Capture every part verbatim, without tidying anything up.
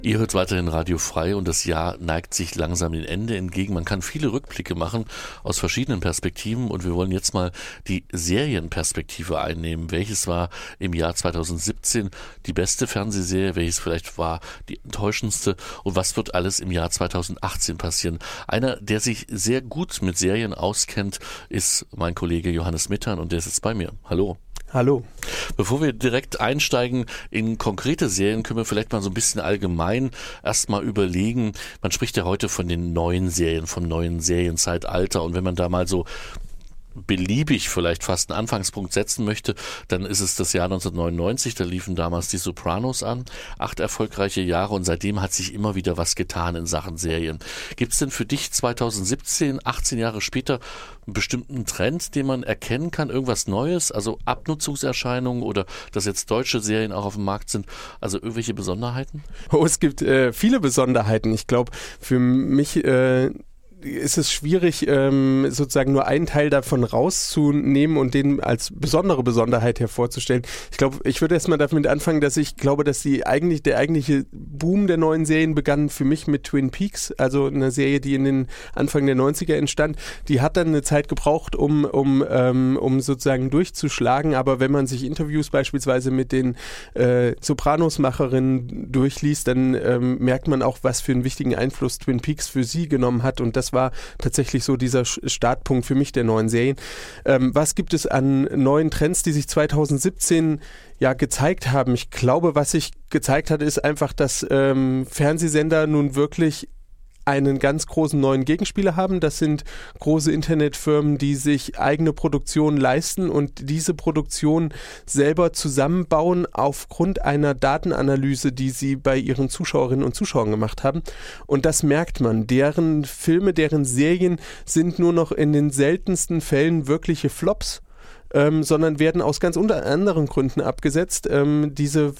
Ihr hört weiterhin Radio Frei und das Jahr neigt sich langsam dem Ende entgegen. Man kann viele Rückblicke machen aus verschiedenen Perspektiven und wir wollen jetzt mal die Serienperspektive einnehmen. Welches war im Jahr zweitausendsiebzehn die beste Fernsehserie? Welches vielleicht war die enttäuschendste? Und was wird alles im Jahr zweitausendachtzehn passieren? Einer, der sich sehr gut mit Serien auskennt, ist mein Kollege Johannes Mittern und der ist jetzt bei mir. Hallo. Hallo. Bevor wir direkt einsteigen in konkrete Serien, können wir vielleicht mal so ein bisschen allgemein erstmal überlegen. Man spricht ja heute von den neuen Serien, vom neuen Serienzeitalter. Und wenn man da mal so beliebig vielleicht fast einen Anfangspunkt setzen möchte, dann ist es das Jahr neunzehnhundertneunundneunzig, da liefen damals die Sopranos an, acht erfolgreiche Jahre und seitdem hat sich immer wieder was getan in Sachen Serien. Gibt es denn für dich zweitausendsiebzehn, achtzehn Jahre später, einen bestimmten Trend, den man erkennen kann, irgendwas Neues, also Abnutzungserscheinungen oder dass jetzt deutsche Serien auch auf dem Markt sind, also irgendwelche Besonderheiten? Oh, es gibt äh, viele Besonderheiten. Ich glaube, für mich äh ist es schwierig, ähm, sozusagen nur einen Teil davon rauszunehmen und den als besondere Besonderheit hervorzustellen. Ich glaube, ich würde erstmal damit anfangen, dass ich glaube, dass die eigentlich der eigentliche Boom der neuen Serien begann für mich mit Twin Peaks, also eine Serie, die in den Anfang der neunziger entstand. Die hat dann eine Zeit gebraucht, um, um, ähm, um sozusagen durchzuschlagen, aber wenn man sich Interviews beispielsweise mit den äh, Sopranos-Macherinnen durchliest, dann ähm, merkt man auch, was für einen wichtigen Einfluss Twin Peaks für sie genommen hat und das war tatsächlich so dieser Startpunkt für mich der neuen Serien. Ähm, was gibt es an neuen Trends, die sich zweitausendsiebzehn ja gezeigt haben? Ich glaube, was sich gezeigt hat, ist einfach, dass ähm, Fernsehsender nun wirklich einen ganz großen neuen Gegenspieler haben. Das sind große Internetfirmen, die sich eigene Produktionen leisten und diese Produktion selber zusammenbauen aufgrund einer Datenanalyse, die sie bei ihren Zuschauerinnen und Zuschauern gemacht haben. Und das merkt man. Deren Filme, deren Serien sind nur noch in den seltensten Fällen wirkliche Flops. Ähm, sondern werden aus ganz unter anderen Gründen abgesetzt. Ähm, diese,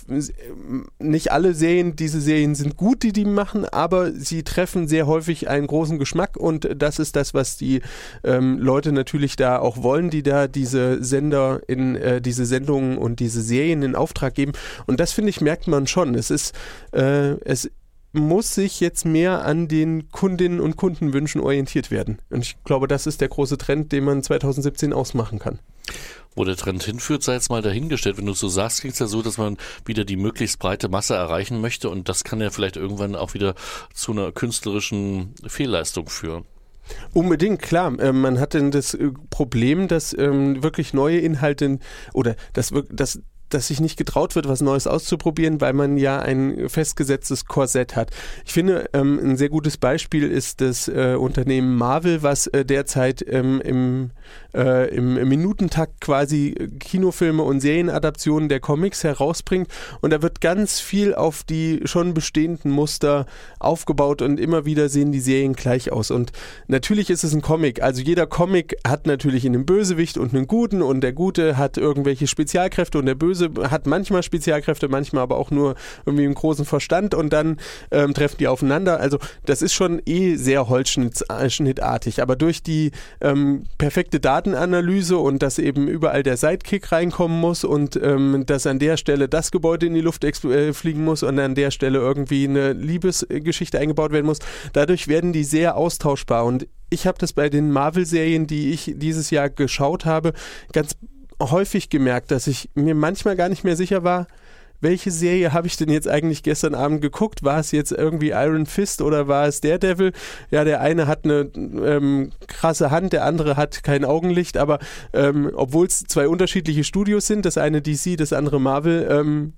nicht alle Serien, diese Serien sind gut, die die machen, aber sie treffen sehr häufig einen großen Geschmack und das ist das, was die ähm, Leute natürlich da auch wollen, die da diese Sender in äh, diese Sendungen und diese Serien in Auftrag geben. Und das, finde ich, merkt man schon. Es ist, äh, es muss sich jetzt mehr an den Kundinnen und Kundenwünschen orientiert werden. Und ich glaube, das ist der große Trend, den man zweitausendsiebzehn ausmachen kann. Wo der Trend hinführt, sei jetzt mal dahingestellt. Wenn du es so sagst, klingt es ja so, dass man wieder die möglichst breite Masse erreichen möchte und das kann ja vielleicht irgendwann auch wieder zu einer künstlerischen Fehlleistung führen. Unbedingt, klar. Ähm, man hat dann das Problem, dass ähm, wirklich neue Inhalte oder dass, dass dass sich nicht getraut wird, was Neues auszuprobieren, weil man ja ein festgesetztes Korsett hat. Ich finde, ähm, ein sehr gutes Beispiel ist das äh, Unternehmen Marvel, was äh, derzeit ähm, im, äh, im, im Minutentakt quasi Kinofilme und Serienadaptionen der Comics herausbringt und da wird ganz viel auf die schon bestehenden Muster aufgebaut und immer wieder sehen die Serien gleich aus und natürlich ist es ein Comic, also jeder Comic hat natürlich einen Bösewicht und einen Guten und der Gute hat irgendwelche Spezialkräfte und der Böse hat manchmal Spezialkräfte, manchmal aber auch nur irgendwie einen großen Verstand und dann ähm, treffen die aufeinander. Also das ist schon eh sehr holzschnittartig, aber durch die ähm, perfekte Datenanalyse und dass eben überall der Sidekick reinkommen muss und ähm, dass an der Stelle das Gebäude in die Luft äh, fliegen muss und an der Stelle irgendwie eine Liebesgeschichte eingebaut werden muss, dadurch werden die sehr austauschbar und ich habe das bei den Marvel-Serien, die ich dieses Jahr geschaut habe, ganz häufig gemerkt, dass ich mir manchmal gar nicht mehr sicher war, welche Serie habe ich denn jetzt eigentlich gestern Abend geguckt? War es jetzt irgendwie Iron Fist oder war es Daredevil? Ja, der eine hat eine ähm, krasse Hand, der andere hat kein Augenlicht, aber ähm, obwohl es zwei unterschiedliche Studios sind, das eine D C, das andere Marvel, ähm,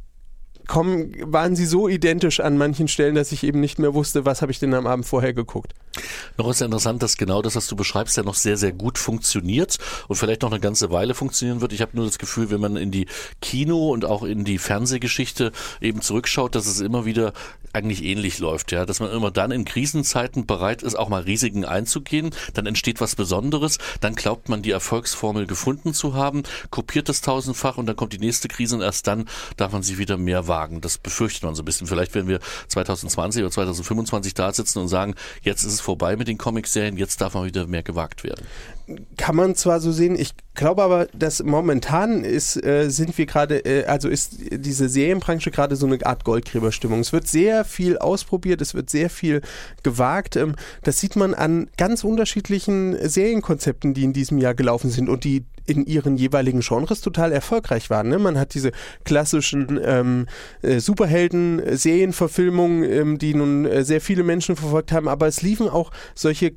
kommen, waren sie so identisch an manchen Stellen, dass ich eben nicht mehr wusste, was habe ich denn am Abend vorher geguckt. Noch ist ja interessant, dass genau das, was du beschreibst, ja noch sehr, sehr gut funktioniert und vielleicht noch eine ganze Weile funktionieren wird. Ich habe nur das Gefühl, wenn man in die Kino- und auch in die Fernsehgeschichte eben zurückschaut, dass es immer wieder eigentlich ähnlich läuft, ja, dass man immer dann in Krisenzeiten bereit ist, auch mal Risiken einzugehen, dann entsteht was Besonderes, dann glaubt man, die Erfolgsformel gefunden zu haben, kopiert das tausendfach und dann kommt die nächste Krise und erst dann darf man sich wieder mehr wagen. Das befürchtet man so ein bisschen. Vielleicht werden wir zwanzig zwanzig oder zwanzig fünfundzwanzig da sitzen und sagen, jetzt ist es vorbei vorbei mit den Comicserien, jetzt darf man wieder mehr gewagt werden. Kann man zwar so sehen, ich glaube aber, dass momentan ist, äh, sind wir gerade, äh, also ist diese Serienbranche gerade so eine Art Goldgräberstimmung. Es wird sehr viel ausprobiert, es wird sehr viel gewagt. Ähm, das sieht man an ganz unterschiedlichen Serienkonzepten, die in diesem Jahr gelaufen sind und die in ihren jeweiligen Genres total erfolgreich waren. Ne? Man hat diese klassischen ähm, äh, Superhelden-Serienverfilmungen, ähm, die nun äh, sehr viele Menschen verfolgt haben, aber es liefen auch solche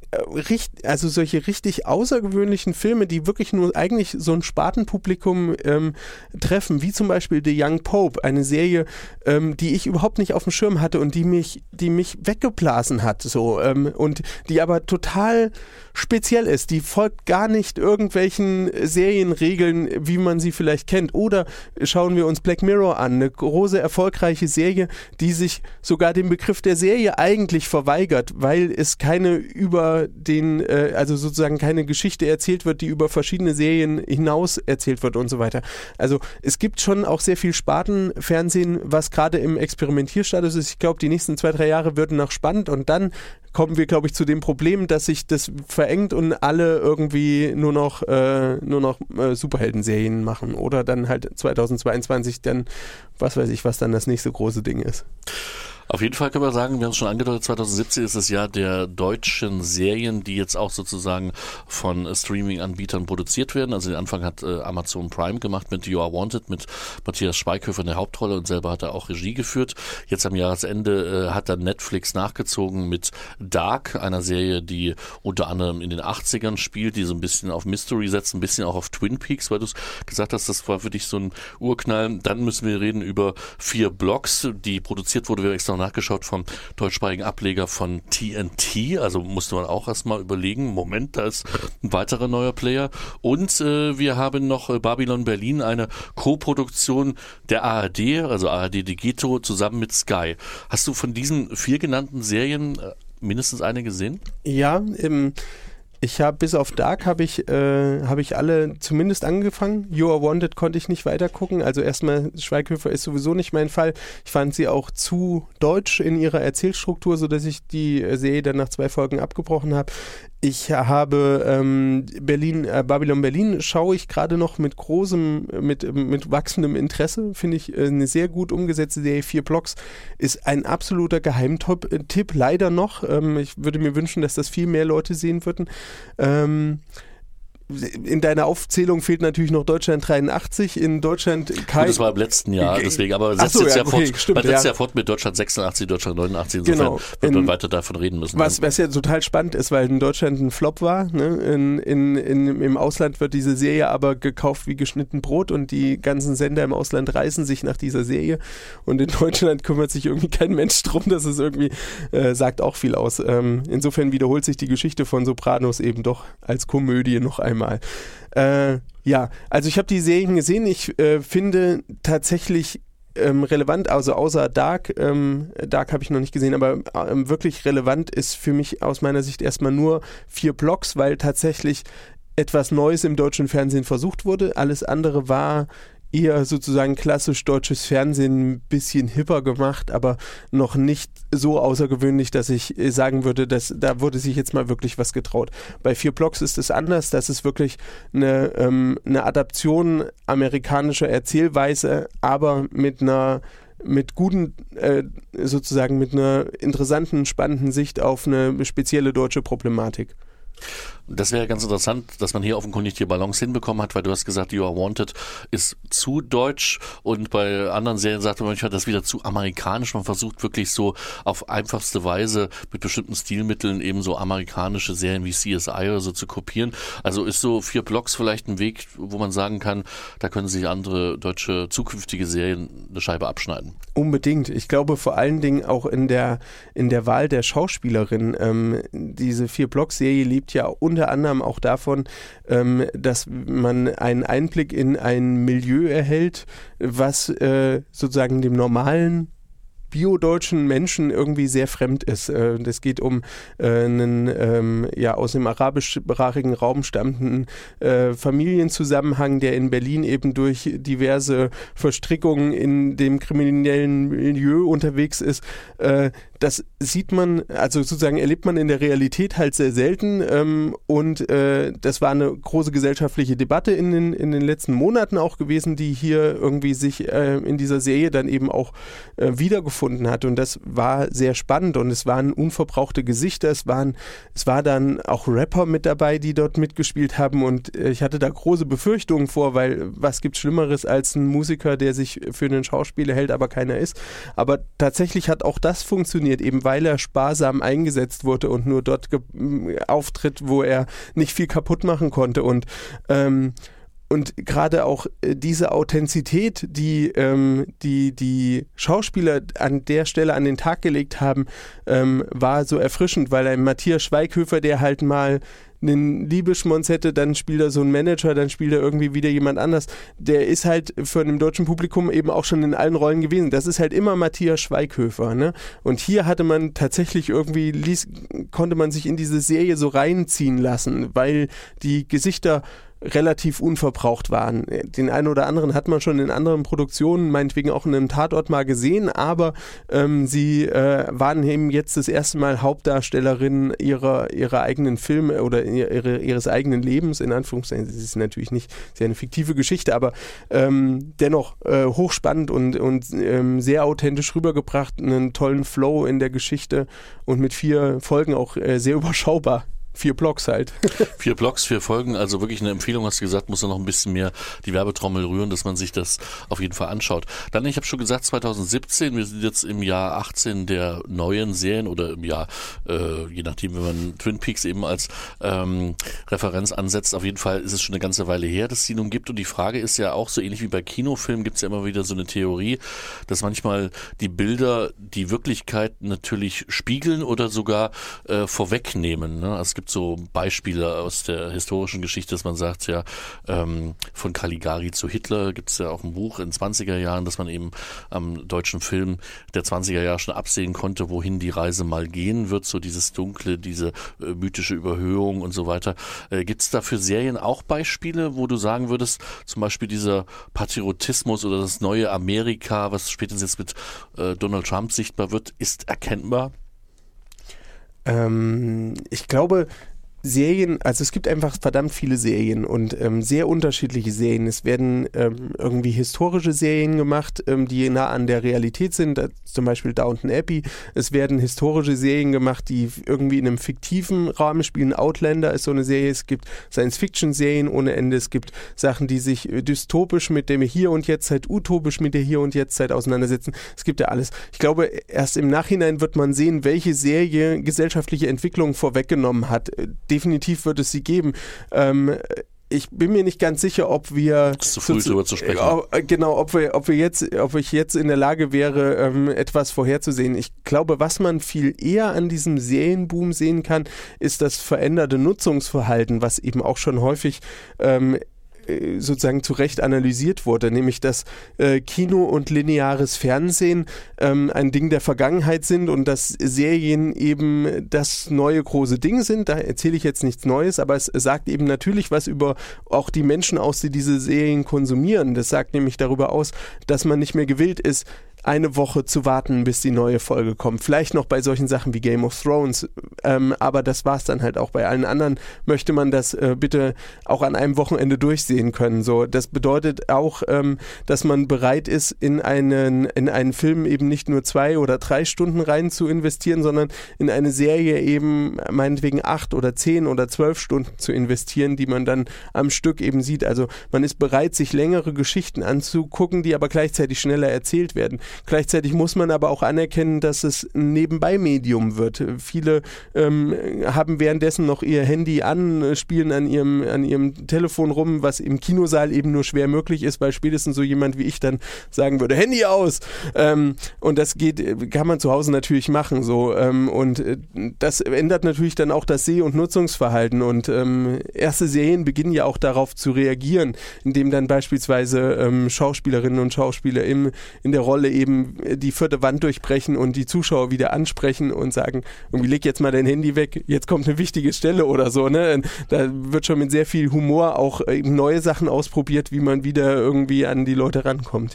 also solche richtig außergewöhnlichen Filme, die wirklich nur eigentlich so ein Spartenpublikum ähm, treffen, wie zum Beispiel The Young Pope, eine Serie, ähm, die ich überhaupt nicht auf dem Schirm hatte und die mich, die mich weggeblasen hat, so ähm, und die aber total speziell ist. Die folgt gar nicht irgendwelchen Serienregeln, wie man sie vielleicht kennt. Oder schauen wir uns Black Mirror an, eine große erfolgreiche Serie, die sich sogar dem Begriff der Serie eigentlich verweigert, weil es keine über den, äh, also sozusagen keine Geschichte erzählt wird, die über verschiedene Serien hinaus erzählt wird und so weiter. Also es gibt schon auch sehr viel Spartenfernsehen, was gerade im Experimentierstatus ist. Ich glaube, die nächsten zwei, drei Jahre würden noch spannend und dann kommen wir, glaube ich, zu dem Problem, dass sich das verengt und alle irgendwie nur noch, äh, nur noch äh, Superhelden-Serien machen oder dann halt zweitausendzweiundzwanzig dann, was weiß ich, was dann das nächste große Ding ist. Auf jeden Fall können wir sagen, wir haben es schon angedeutet, zweitausendsiebzehn ist das Jahr der deutschen Serien, die jetzt auch sozusagen von Streaming-Anbietern produziert werden. Also den Anfang hat äh, Amazon Prime gemacht mit You Are Wanted, mit Matthias Schweighöfer in der Hauptrolle und selber hat er auch Regie geführt. Jetzt am Jahresende äh, hat dann Netflix nachgezogen mit Dark, einer Serie, die unter anderem in den achtzigern spielt, die so ein bisschen auf Mystery setzt, ein bisschen auch auf Twin Peaks, weil du es gesagt hast, das war für dich so ein Urknall. Dann müssen wir reden über vier Blocks, die produziert wurde, wir haben extra nachgeschaut vom deutschsprachigen Ableger von T N T, also musste man auch erstmal überlegen, Moment, da ist ein weiterer neuer Player und äh, wir haben noch äh, Babylon Berlin, eine Co-Produktion der A R D, also A R D Digito zusammen mit Sky. Hast du von diesen vier genannten Serien äh, mindestens eine gesehen? Ja, im Ich habe bis auf Dark habe ich, äh, hab ich alle zumindest angefangen. You Are Wanted konnte ich nicht weitergucken. Also erstmal, Schweighöfer ist sowieso nicht mein Fall. Ich fand sie auch zu deutsch in ihrer Erzählstruktur, sodass ich die Serie dann nach zwei Folgen abgebrochen habe. Ich habe ähm, Berlin, äh, Babylon Berlin schaue ich gerade noch mit großem, mit, mit wachsendem Interesse. Finde ich äh, eine sehr gut umgesetzte Serie. Vier Blocks ist ein absoluter Geheimtipp, leider noch. Ähm, ich würde mir wünschen, dass das viel mehr Leute sehen würden. Ähm, in deiner Aufzählung fehlt natürlich noch Deutschland dreiundachtzig. In Deutschland kein... Gut, das war im letzten Jahr, deswegen, aber setzt so, jetzt ja, ja okay, fort, stimmt, man setzt ja. ja fort mit Deutschland sechsundachtzig, Deutschland neunundachtzig, insofern genau. wird man in, weiter davon reden müssen. Was, was ja total spannend ist, weil in Deutschland ein Flop war. Ne? In, in, in, Im Ausland wird diese Serie aber gekauft wie geschnitten Brot und die ganzen Sender im Ausland reißen sich nach dieser Serie und in Deutschland kümmert sich irgendwie kein Mensch drum. Das ist irgendwie, äh, sagt auch viel aus. Ähm, insofern wiederholt sich die Geschichte von Sopranos eben doch als Komödie noch einmal. Äh, ja, also ich habe die Serien gesehen. Ich äh, finde tatsächlich ähm, relevant, also außer Dark, ähm, Dark habe ich noch nicht gesehen, aber ähm, wirklich relevant ist für mich aus meiner Sicht erstmal nur vier Blocks, weil tatsächlich etwas Neues im deutschen Fernsehen versucht wurde. Alles andere war eher sozusagen klassisch deutsches Fernsehen, ein bisschen hipper gemacht, aber noch nicht so außergewöhnlich, dass ich sagen würde, dass da wurde sich jetzt mal wirklich was getraut. Bei vier Blocks ist es anders, das ist wirklich eine, ähm, eine Adaption amerikanischer Erzählweise, aber mit einer mit guten, äh, sozusagen mit einer interessanten, spannenden Sicht auf eine spezielle deutsche Problematik. Das wäre ganz interessant, dass man hier offenkundig die Balance hinbekommen hat, weil du hast gesagt, You Are Wanted ist zu deutsch und bei anderen Serien sagt man manchmal, das ist wieder zu amerikanisch. Man versucht wirklich so auf einfachste Weise mit bestimmten Stilmitteln eben so amerikanische Serien wie C S I oder so zu kopieren. Also ist so vier Blocks vielleicht ein Weg, wo man sagen kann, da können sich andere deutsche zukünftige Serien eine Scheibe abschneiden. Unbedingt. Ich glaube vor allen Dingen auch in der, in der Wahl der Schauspielerin. Ähm, diese vier Blocks-Serie lebt ja unter anderem auch davon, ähm, dass man einen Einblick in ein Milieu erhält, was äh, sozusagen dem normalen biodeutschen Menschen irgendwie sehr fremd ist. Es geht um äh, einen ähm, ja, aus dem arabischsprachigen Raum stammenden äh, Familienzusammenhang, der in Berlin eben durch diverse Verstrickungen in dem kriminellen Milieu unterwegs ist, äh, das sieht man, also sozusagen erlebt man in der Realität halt sehr selten ähm, und äh, das war eine große gesellschaftliche Debatte in den, in den letzten Monaten auch gewesen, die hier irgendwie sich äh, in dieser Serie dann eben auch äh, wiedergefunden hat und das war sehr spannend und es waren unverbrauchte Gesichter, es waren, es war dann auch Rapper mit dabei, die dort mitgespielt haben und äh, ich hatte da große Befürchtungen vor, weil was gibt's Schlimmeres als ein Musiker, der sich für einen Schauspieler hält, aber keiner ist, aber tatsächlich hat auch das funktioniert, eben weil er sparsam eingesetzt wurde und nur dort ge- auftritt, wo er nicht viel kaputt machen konnte und ähm, und gerade auch äh, diese Authentizität, die, ähm, die die Schauspieler an der Stelle an den Tag gelegt haben, ähm, war so erfrischend, weil ein Matthias Schweighöfer, der halt mal einen Liebeschmonz hätte, dann spielt er so einen Manager, dann spielt er irgendwie wieder jemand anders. Der ist halt für dem deutschen Publikum eben auch schon in allen Rollen gewesen. Das ist halt immer Matthias Schweighöfer, ne? Und hier hatte man tatsächlich irgendwie, ließ, konnte man sich in diese Serie so reinziehen lassen, weil die Gesichter relativ unverbraucht waren. Den einen oder anderen hat man schon in anderen Produktionen, meinetwegen auch in einem Tatort mal gesehen, aber ähm, sie äh, waren eben jetzt das erste Mal Hauptdarstellerinnen ihrer, ihrer eigenen Filme oder ihre, ihres eigenen Lebens, in Anführungszeichen. Das ist natürlich nicht sehr eine fiktive Geschichte, aber ähm, dennoch äh, hochspannend und, und ähm, sehr authentisch rübergebracht, einen tollen Flow in der Geschichte und mit vier Folgen auch äh, sehr überschaubar. Vier Blocks halt. Vier Blocks, vier Folgen, also wirklich eine Empfehlung, hast du gesagt, muss da noch ein bisschen mehr die Werbetrommel rühren, dass man sich das auf jeden Fall anschaut. Dann, ich habe schon gesagt, zwanzig siebzehn, wir sind jetzt im Jahr achtzehn der neuen Serien oder im Jahr, äh, je nachdem, wenn man Twin Peaks eben als ähm, Referenz ansetzt, auf jeden Fall ist es schon eine ganze Weile her, dass es die nun gibt und die Frage ist ja auch, so ähnlich wie bei Kinofilmen gibt es ja immer wieder so eine Theorie, dass manchmal die Bilder die Wirklichkeit natürlich spiegeln oder sogar äh, vorwegnehmen, ne? Also es gibt so Beispiele aus der historischen Geschichte, dass man sagt, ja, ähm, von Caligari zu Hitler gibt es ja auch ein Buch in zwanziger Jahren, dass man eben am deutschen Film der zwanziger Jahre schon absehen konnte, wohin die Reise mal gehen wird, so dieses Dunkle, diese äh, mythische Überhöhung und so weiter. Äh, gibt es da für Serien auch Beispiele, wo du sagen würdest, zum Beispiel dieser Patriotismus oder das neue Amerika, was spätestens jetzt mit äh, Donald Trump sichtbar wird, ist erkennbar? Ähm, ich glaube, Serien, also es gibt einfach verdammt viele Serien und ähm, sehr unterschiedliche Serien. Es werden ähm, irgendwie historische Serien gemacht, ähm, die nah an der Realität sind, da, zum Beispiel Downton Abbey. Es werden historische Serien gemacht, die irgendwie in einem fiktiven Rahmen spielen. Outlander ist so eine Serie. Es gibt Science-Fiction-Serien ohne Ende. Es gibt Sachen, die sich dystopisch mit dem Hier und Jetztzeit, utopisch mit der Hier und Jetztzeit auseinandersetzen. Es gibt ja alles. Ich glaube, erst im Nachhinein wird man sehen, welche Serie gesellschaftliche Entwicklung vorweggenommen hat. Definitiv wird es sie geben. Ähm, ich bin mir nicht ganz sicher, ob wir das ist zu früh darüber zu sprechen. Äh, genau, ob wir, ob wir jetzt, ob ich jetzt in der Lage wäre, ähm, etwas vorherzusehen. Ich glaube, was man viel eher an diesem Serienboom sehen kann, ist das veränderte Nutzungsverhalten, was eben auch schon häufig ähm, sozusagen zu Recht analysiert wurde, nämlich dass äh, Kino und lineares Fernsehen ähm, ein Ding der Vergangenheit sind und dass Serien eben das neue große Ding sind. Da erzähle ich jetzt nichts Neues, aber es sagt eben natürlich was über auch die Menschen aus, die diese Serien konsumieren. Das sagt nämlich darüber aus, dass man nicht mehr gewillt ist, eine Woche zu warten, bis die neue Folge kommt. Vielleicht noch bei solchen Sachen wie Game of Thrones, ähm, aber das war es dann halt auch. Bei allen anderen möchte man das äh, bitte auch an einem Wochenende durchsehen können. So, das bedeutet auch, ähm, dass man bereit ist, in einen, in einen Film eben nicht nur zwei oder drei Stunden rein zu investieren, sondern in eine Serie eben meinetwegen acht oder zehn oder zwölf Stunden zu investieren, die man dann am Stück eben sieht. Also man ist bereit, sich längere Geschichten anzugucken, die aber gleichzeitig schneller erzählt werden. Gleichzeitig muss man aber auch anerkennen, dass es ein Nebenbei-Medium wird. Viele ähm, haben währenddessen noch ihr Handy an, spielen an ihrem, an ihrem Telefon rum, was im Kinosaal eben nur schwer möglich ist, weil spätestens so jemand wie ich dann sagen würde, Handy aus! Ähm, und das geht, kann man zu Hause natürlich machen. So, ähm, und das ändert natürlich dann auch das Seh- und Nutzungsverhalten. Und ähm, erste Serien beginnen ja auch darauf zu reagieren, indem dann beispielsweise ähm, Schauspielerinnen und Schauspieler im, in der Rolle eben die vierte Wand durchbrechen und die Zuschauer wieder ansprechen und sagen, irgendwie leg jetzt mal dein Handy weg, jetzt kommt eine wichtige Stelle oder so, ne? Da wird schon mit sehr viel Humor auch eben neue Sachen ausprobiert, wie man wieder irgendwie an die Leute rankommt, ja.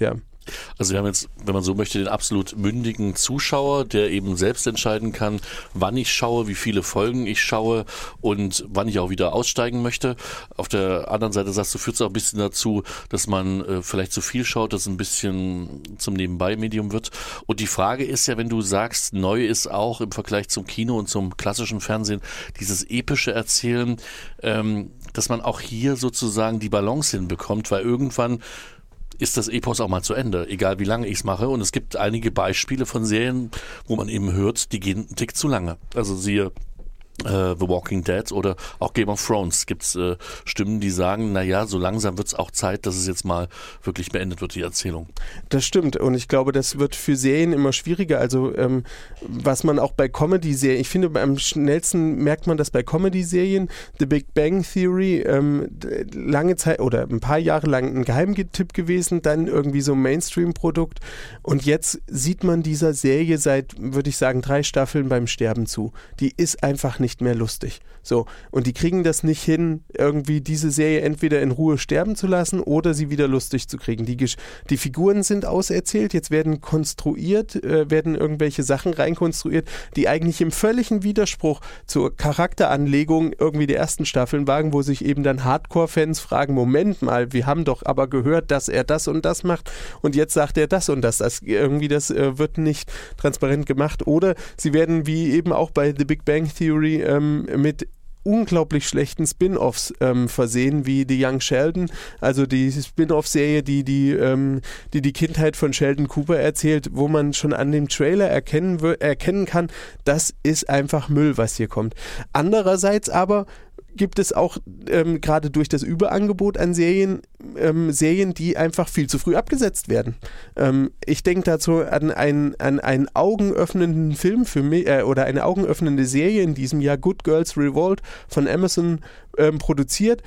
Also wir haben jetzt, wenn man so möchte, den absolut mündigen Zuschauer, der eben selbst entscheiden kann, wann ich schaue, wie viele Folgen ich schaue und wann ich auch wieder aussteigen möchte. Auf der anderen Seite sagst du, führt es auch ein bisschen dazu, dass man äh, vielleicht zu viel schaut, dass es ein bisschen zum Nebenbei-Medium wird. Und die Frage ist ja, wenn du sagst, neu ist auch im Vergleich zum Kino und zum klassischen Fernsehen dieses epische Erzählen, ähm, dass man auch hier sozusagen die Balance hinbekommt, weil irgendwann ist das Epos auch mal zu Ende, egal wie lange ich es mache. Und es gibt einige Beispiele von Serien, wo man eben hört, die gehen einen Tick zu lange. Also siehe Uh, The Walking Dead oder auch Game of Thrones gibt es äh, Stimmen, die sagen, naja, so langsam wird es auch Zeit, dass es jetzt mal wirklich beendet wird, die Erzählung. Das stimmt und ich glaube, das wird für Serien immer schwieriger. Also ähm, was man auch bei Comedy-Serien, ich finde, am schnellsten merkt man das bei Comedy-Serien, The Big Bang Theory, ähm, lange Zeit oder ein paar Jahre lang ein Geheimtipp gewesen, dann irgendwie so ein Mainstream-Produkt und jetzt sieht man dieser Serie seit, würde ich sagen, drei Staffeln beim Sterben zu. Die ist einfach nicht mehr lustig. So, und die kriegen das nicht hin, irgendwie diese Serie entweder in Ruhe sterben zu lassen oder sie wieder lustig zu kriegen. Die, die Figuren sind auserzählt, jetzt werden konstruiert, äh, werden irgendwelche Sachen reinkonstruiert, die eigentlich im völligen Widerspruch zur Charakteranlegung irgendwie der ersten Staffeln waren, wo sich eben dann Hardcore-Fans fragen, Moment mal, wir haben doch aber gehört, dass er das und das macht und jetzt sagt er das und das. das irgendwie das äh, wird nicht transparent gemacht. Oder sie werden wie eben auch bei The Big Bang Theory ähm, mit unglaublich schlechten Spin-Offs ähm, versehen, wie The Young Sheldon, also die Spin-Off-Serie, die die, ähm, die die Kindheit von Sheldon Cooper erzählt, wo man schon an dem Trailer erkennen, erkennen kann, das ist einfach Müll, was hier kommt. Andererseits aber gibt es auch ähm, gerade durch das Überangebot an Serien, ähm, Serien, die einfach viel zu früh abgesetzt werden. Ähm, ich denke dazu an, ein, an einen augenöffnenden Film für mich, äh, oder eine augenöffnende Serie in diesem Jahr, Good Girls Revolt, von Amazon ähm, produziert.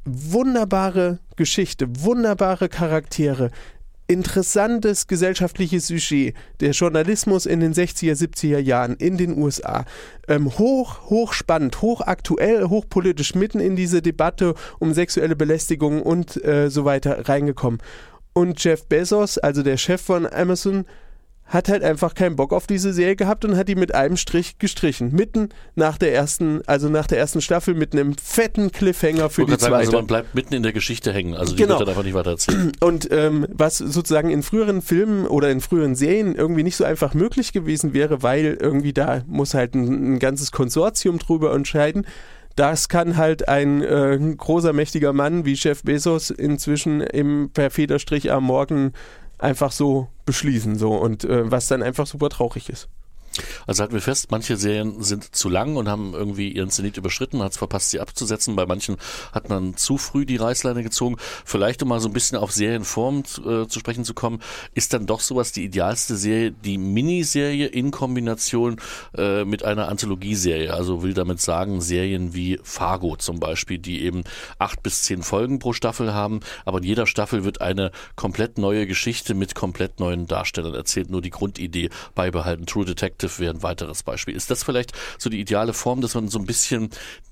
Wunderbare Geschichte, wunderbare Charaktere, interessantes gesellschaftliches Sujet, der Journalismus in den sechziger, siebziger Jahren in den U S A. Ähm, hoch, hoch spannend, hochaktuell, hochpolitisch, mitten in diese Debatte um sexuelle Belästigung und äh, so weiter reingekommen. Und Jeff Bezos, also der Chef von Amazon, hat halt einfach keinen Bock auf diese Serie gehabt und hat die mit einem Strich gestrichen. Mitten nach der ersten, also nach der ersten Staffel mit einem fetten Cliffhanger für die zweite. Sagen, also man bleibt mitten in der Geschichte hängen, also die genau. wird dann einfach nicht weiter erzählen. Und ähm, was sozusagen in früheren Filmen oder in früheren Serien irgendwie nicht so einfach möglich gewesen wäre, weil irgendwie da muss halt ein, ein ganzes Konsortium drüber entscheiden. Das kann halt ein äh, großer, mächtiger Mann wie Jeff Bezos inzwischen im, per Federstrich am Morgen einfach so beschließen, so und äh, was dann einfach super traurig ist. Also halten wir fest, manche Serien sind zu lang und haben irgendwie ihren Zenit überschritten, hat es verpasst, sie abzusetzen. Bei manchen hat man zu früh die Reißleine gezogen. Vielleicht, um mal so ein bisschen auf Serienform äh, zu sprechen zu kommen, ist dann doch sowas die idealste Serie, die Miniserie in Kombination äh, mit einer Anthologieserie. Also will damit sagen, Serien wie Fargo zum Beispiel, die eben acht bis zehn Folgen pro Staffel haben, aber in jeder Staffel wird eine komplett neue Geschichte mit komplett neuen Darstellern erzählt, nur die Grundidee beibehalten. True Detective wäre ein weiteres Beispiel. Ist das vielleicht so die ideale Form, dass man so ein bisschen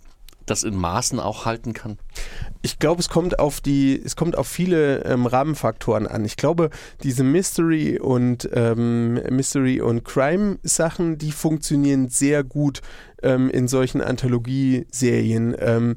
das in Maßen auch halten kann? Ich glaube, es kommt auf die, es kommt auf viele ähm, Rahmenfaktoren an. Ich glaube, diese Mystery und ähm, Mystery und Crime Sachen, die funktionieren sehr gut ähm, in solchen Anthologieserien, ähm,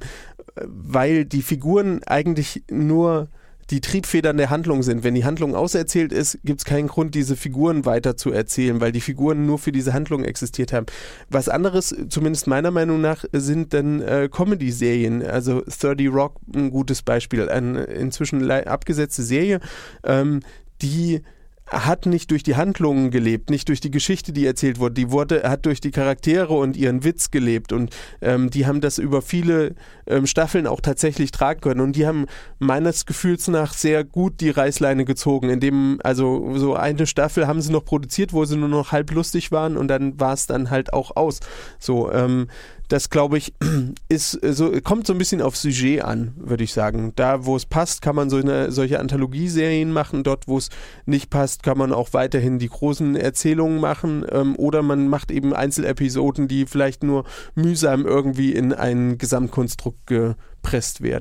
weil die Figuren eigentlich nur die Triebfedern der Handlung sind. Wenn die Handlung auserzählt ist, gibt es keinen Grund, diese Figuren weiter zu erzählen, weil die Figuren nur für diese Handlung existiert haben. Was anderes, zumindest meiner Meinung nach, sind dann äh, Comedy-Serien. Also thirty Rock, ein gutes Beispiel. Eine inzwischen abgesetzte Serie, ähm, die hat nicht durch die Handlungen gelebt, nicht durch die Geschichte, die erzählt wurde. Die wurde, hat durch die Charaktere und ihren Witz gelebt und ähm, die haben das über viele ähm, Staffeln auch tatsächlich tragen können und die haben meines Gefühls nach sehr gut die Reißleine gezogen, indem, also so eine Staffel haben sie noch produziert, wo sie nur noch halb lustig waren und dann war es dann halt auch aus. So, ähm, das, glaube ich, ist so, kommt so ein bisschen auf Sujet an, würde ich sagen. Da, wo es passt, kann man so eine, solche Anthologieserien machen. Dort, wo es nicht passt, kann man auch weiterhin die großen Erzählungen machen. Ähm, oder man macht eben Einzelepisoden, die vielleicht nur mühsam irgendwie in ein Gesamtkonstrukt gepresst werden.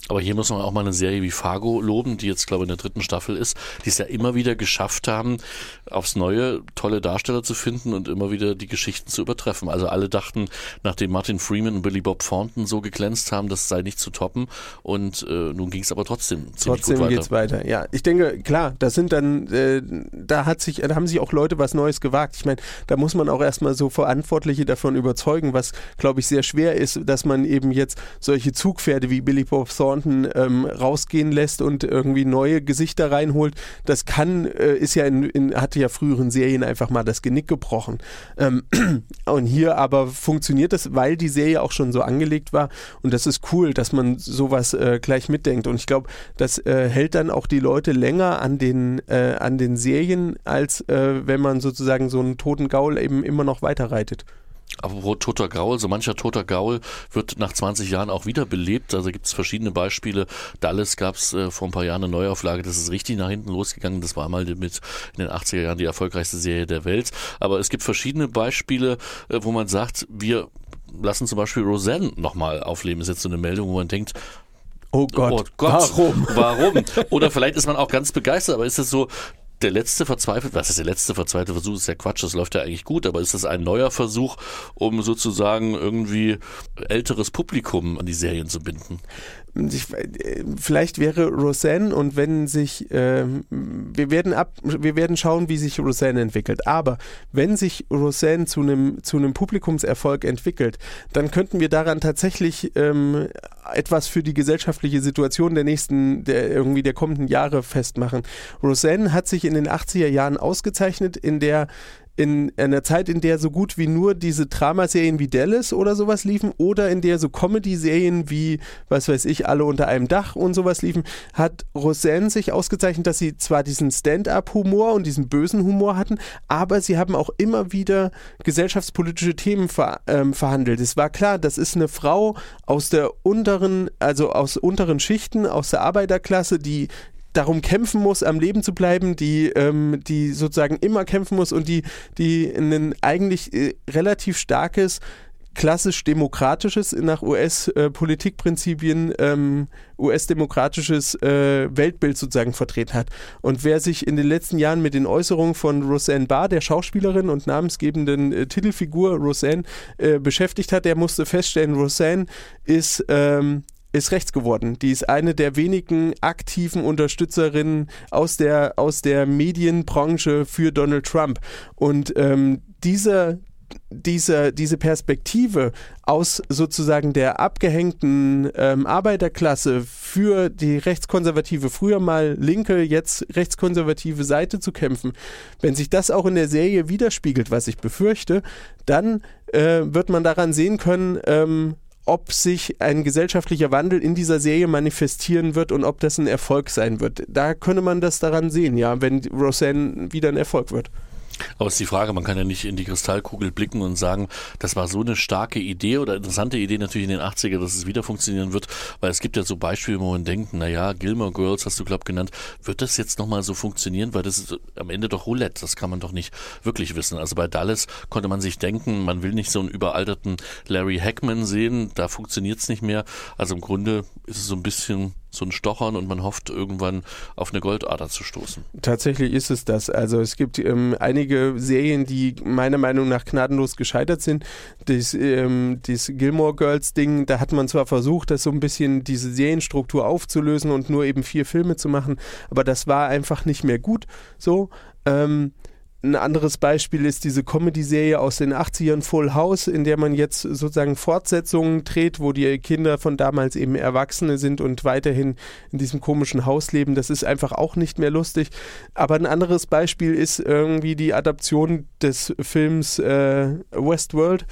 Aber hier muss man auch mal eine Serie wie Fargo loben, die jetzt, glaube ich, in der dritten Staffel ist, die es ja immer wieder geschafft haben, aufs Neue tolle Darsteller zu finden und immer wieder die Geschichten zu übertreffen. Also alle dachten, nachdem Martin Freeman und Billy Bob Thornton so geglänzt haben, das sei nicht zu toppen. Und äh, nun ging es aber trotzdem ziemlich trotzdem gut weiter. Trotzdem geht's weiter. Ja, ich denke, klar, das sind dann, äh, da hat sich, da haben sich auch Leute was Neues gewagt. Ich meine, da muss man auch erstmal so Verantwortliche davon überzeugen, was, glaube ich, sehr schwer ist, dass man eben jetzt solche Zugpferde wie Billy Bob Thornton Ähm, rausgehen lässt und irgendwie neue Gesichter reinholt. Das kann, äh, ist ja in, in, hatte ja früheren Serien einfach mal das Genick gebrochen. Ähm, und hier aber funktioniert das, weil die Serie auch schon so angelegt war und das ist cool, dass man sowas äh, gleich mitdenkt und ich glaube, das äh, hält dann auch die Leute länger an den, äh, an den Serien, als äh, wenn man sozusagen so einen toten Gaul eben immer noch weiterreitet. Apropos toter Gaul, so mancher toter Gaul wird nach zwanzig Jahren auch wiederbelebt. Also gibt es verschiedene Beispiele. Dallas gab es äh, vor ein paar Jahren eine Neuauflage, das ist richtig nach hinten losgegangen. Das war mal mit in den achtziger Jahren die erfolgreichste Serie der Welt. Aber es gibt verschiedene Beispiele, äh, wo man sagt, wir lassen zum Beispiel Roseanne nochmal aufleben. Das ist jetzt so eine Meldung, wo man denkt, oh Gott, oh Gott warum? Warum? Oder vielleicht ist man auch ganz begeistert, aber ist es so, der letzte verzweifelte, was ist der letzte verzweifelte Versuch, das ist ja Quatsch, das läuft ja eigentlich gut, aber ist das ein neuer Versuch, um sozusagen irgendwie älteres Publikum an die Serien zu binden? Ich, vielleicht wäre Roseanne und wenn sich, äh, wir werden ab, wir werden schauen, wie sich Roseanne entwickelt, aber wenn sich Roseanne zu einem zu einem Publikumserfolg entwickelt, dann könnten wir daran tatsächlich ähm, etwas für die gesellschaftliche Situation der nächsten, der irgendwie der kommenden Jahre festmachen. Roseanne hat sich in den achtziger Jahren ausgezeichnet, in der in einer Zeit, in der so gut wie nur diese Dramaserien wie Dallas oder sowas liefen oder in der so Comedy-Serien wie, was weiß ich, Alle unter einem Dach und sowas liefen, hat Roseanne sich ausgezeichnet, dass sie zwar diesen Stand-up-Humor und diesen bösen Humor hatten, aber sie haben auch immer wieder gesellschaftspolitische Themen ver, ähm, verhandelt. Es war klar, das ist eine Frau aus der unteren, also aus unteren Schichten, aus der Arbeiterklasse, die darum kämpfen muss, am Leben zu bleiben, die, ähm, die sozusagen immer kämpfen muss und die, die ein eigentlich äh, relativ starkes, klassisch demokratisches, nach U S-Politikprinzipien ähm, U S-demokratisches äh, Weltbild sozusagen vertreten hat. Und wer sich in den letzten Jahren mit den Äußerungen von Roseanne Barr, der Schauspielerin und namensgebenden äh, Titelfigur Roseanne, äh, beschäftigt hat, der musste feststellen, Roseanne ist ähm, ist rechts geworden. Die ist eine der wenigen aktiven Unterstützerinnen aus der, aus der Medienbranche für Donald Trump. Und ähm, diese, diese, diese Perspektive aus sozusagen der abgehängten ähm, Arbeiterklasse für die rechtskonservative, früher mal linke, jetzt rechtskonservative Seite zu kämpfen, wenn sich das auch in der Serie widerspiegelt, was ich befürchte, dann äh, wird man daran sehen können, ähm, ob sich ein gesellschaftlicher Wandel in dieser Serie manifestieren wird und ob das ein Erfolg sein wird. Da könnte man das daran sehen, ja, wenn Roseanne wieder ein Erfolg wird. Aber es ist die Frage, man kann ja nicht in die Kristallkugel blicken und sagen, das war so eine starke Idee oder interessante Idee natürlich in den achtziger, dass es wieder funktionieren wird, weil es gibt ja so Beispiele, wo man denkt, naja, Gilmore Girls hast du, glaube ich, genannt, wird das jetzt nochmal so funktionieren, weil das ist am Ende doch Roulette, das kann man doch nicht wirklich wissen. Also bei Dallas konnte man sich denken, man will nicht so einen überalterten Larry Hackman sehen, da funktioniert es nicht mehr. Also im Grunde ist es so ein bisschen so ein Stochern und man hofft irgendwann auf eine Goldader zu stoßen. Tatsächlich ist es das. Also es gibt ähm, einige Serien, die meiner Meinung nach gnadenlos gescheitert sind. Das, ähm, das Gilmore Girls Ding, da hat man zwar versucht, das so ein bisschen diese Serienstruktur aufzulösen und nur eben vier Filme zu machen, aber das war einfach nicht mehr gut so. Ähm, Ein anderes Beispiel ist diese Comedy-Serie aus den achtzigern, Full House, in der man jetzt sozusagen Fortsetzungen dreht, wo die Kinder von damals eben Erwachsene sind und weiterhin in diesem komischen Haus leben. Das ist einfach auch nicht mehr lustig. Aber ein anderes Beispiel ist irgendwie die Adaption des Films äh, Westworld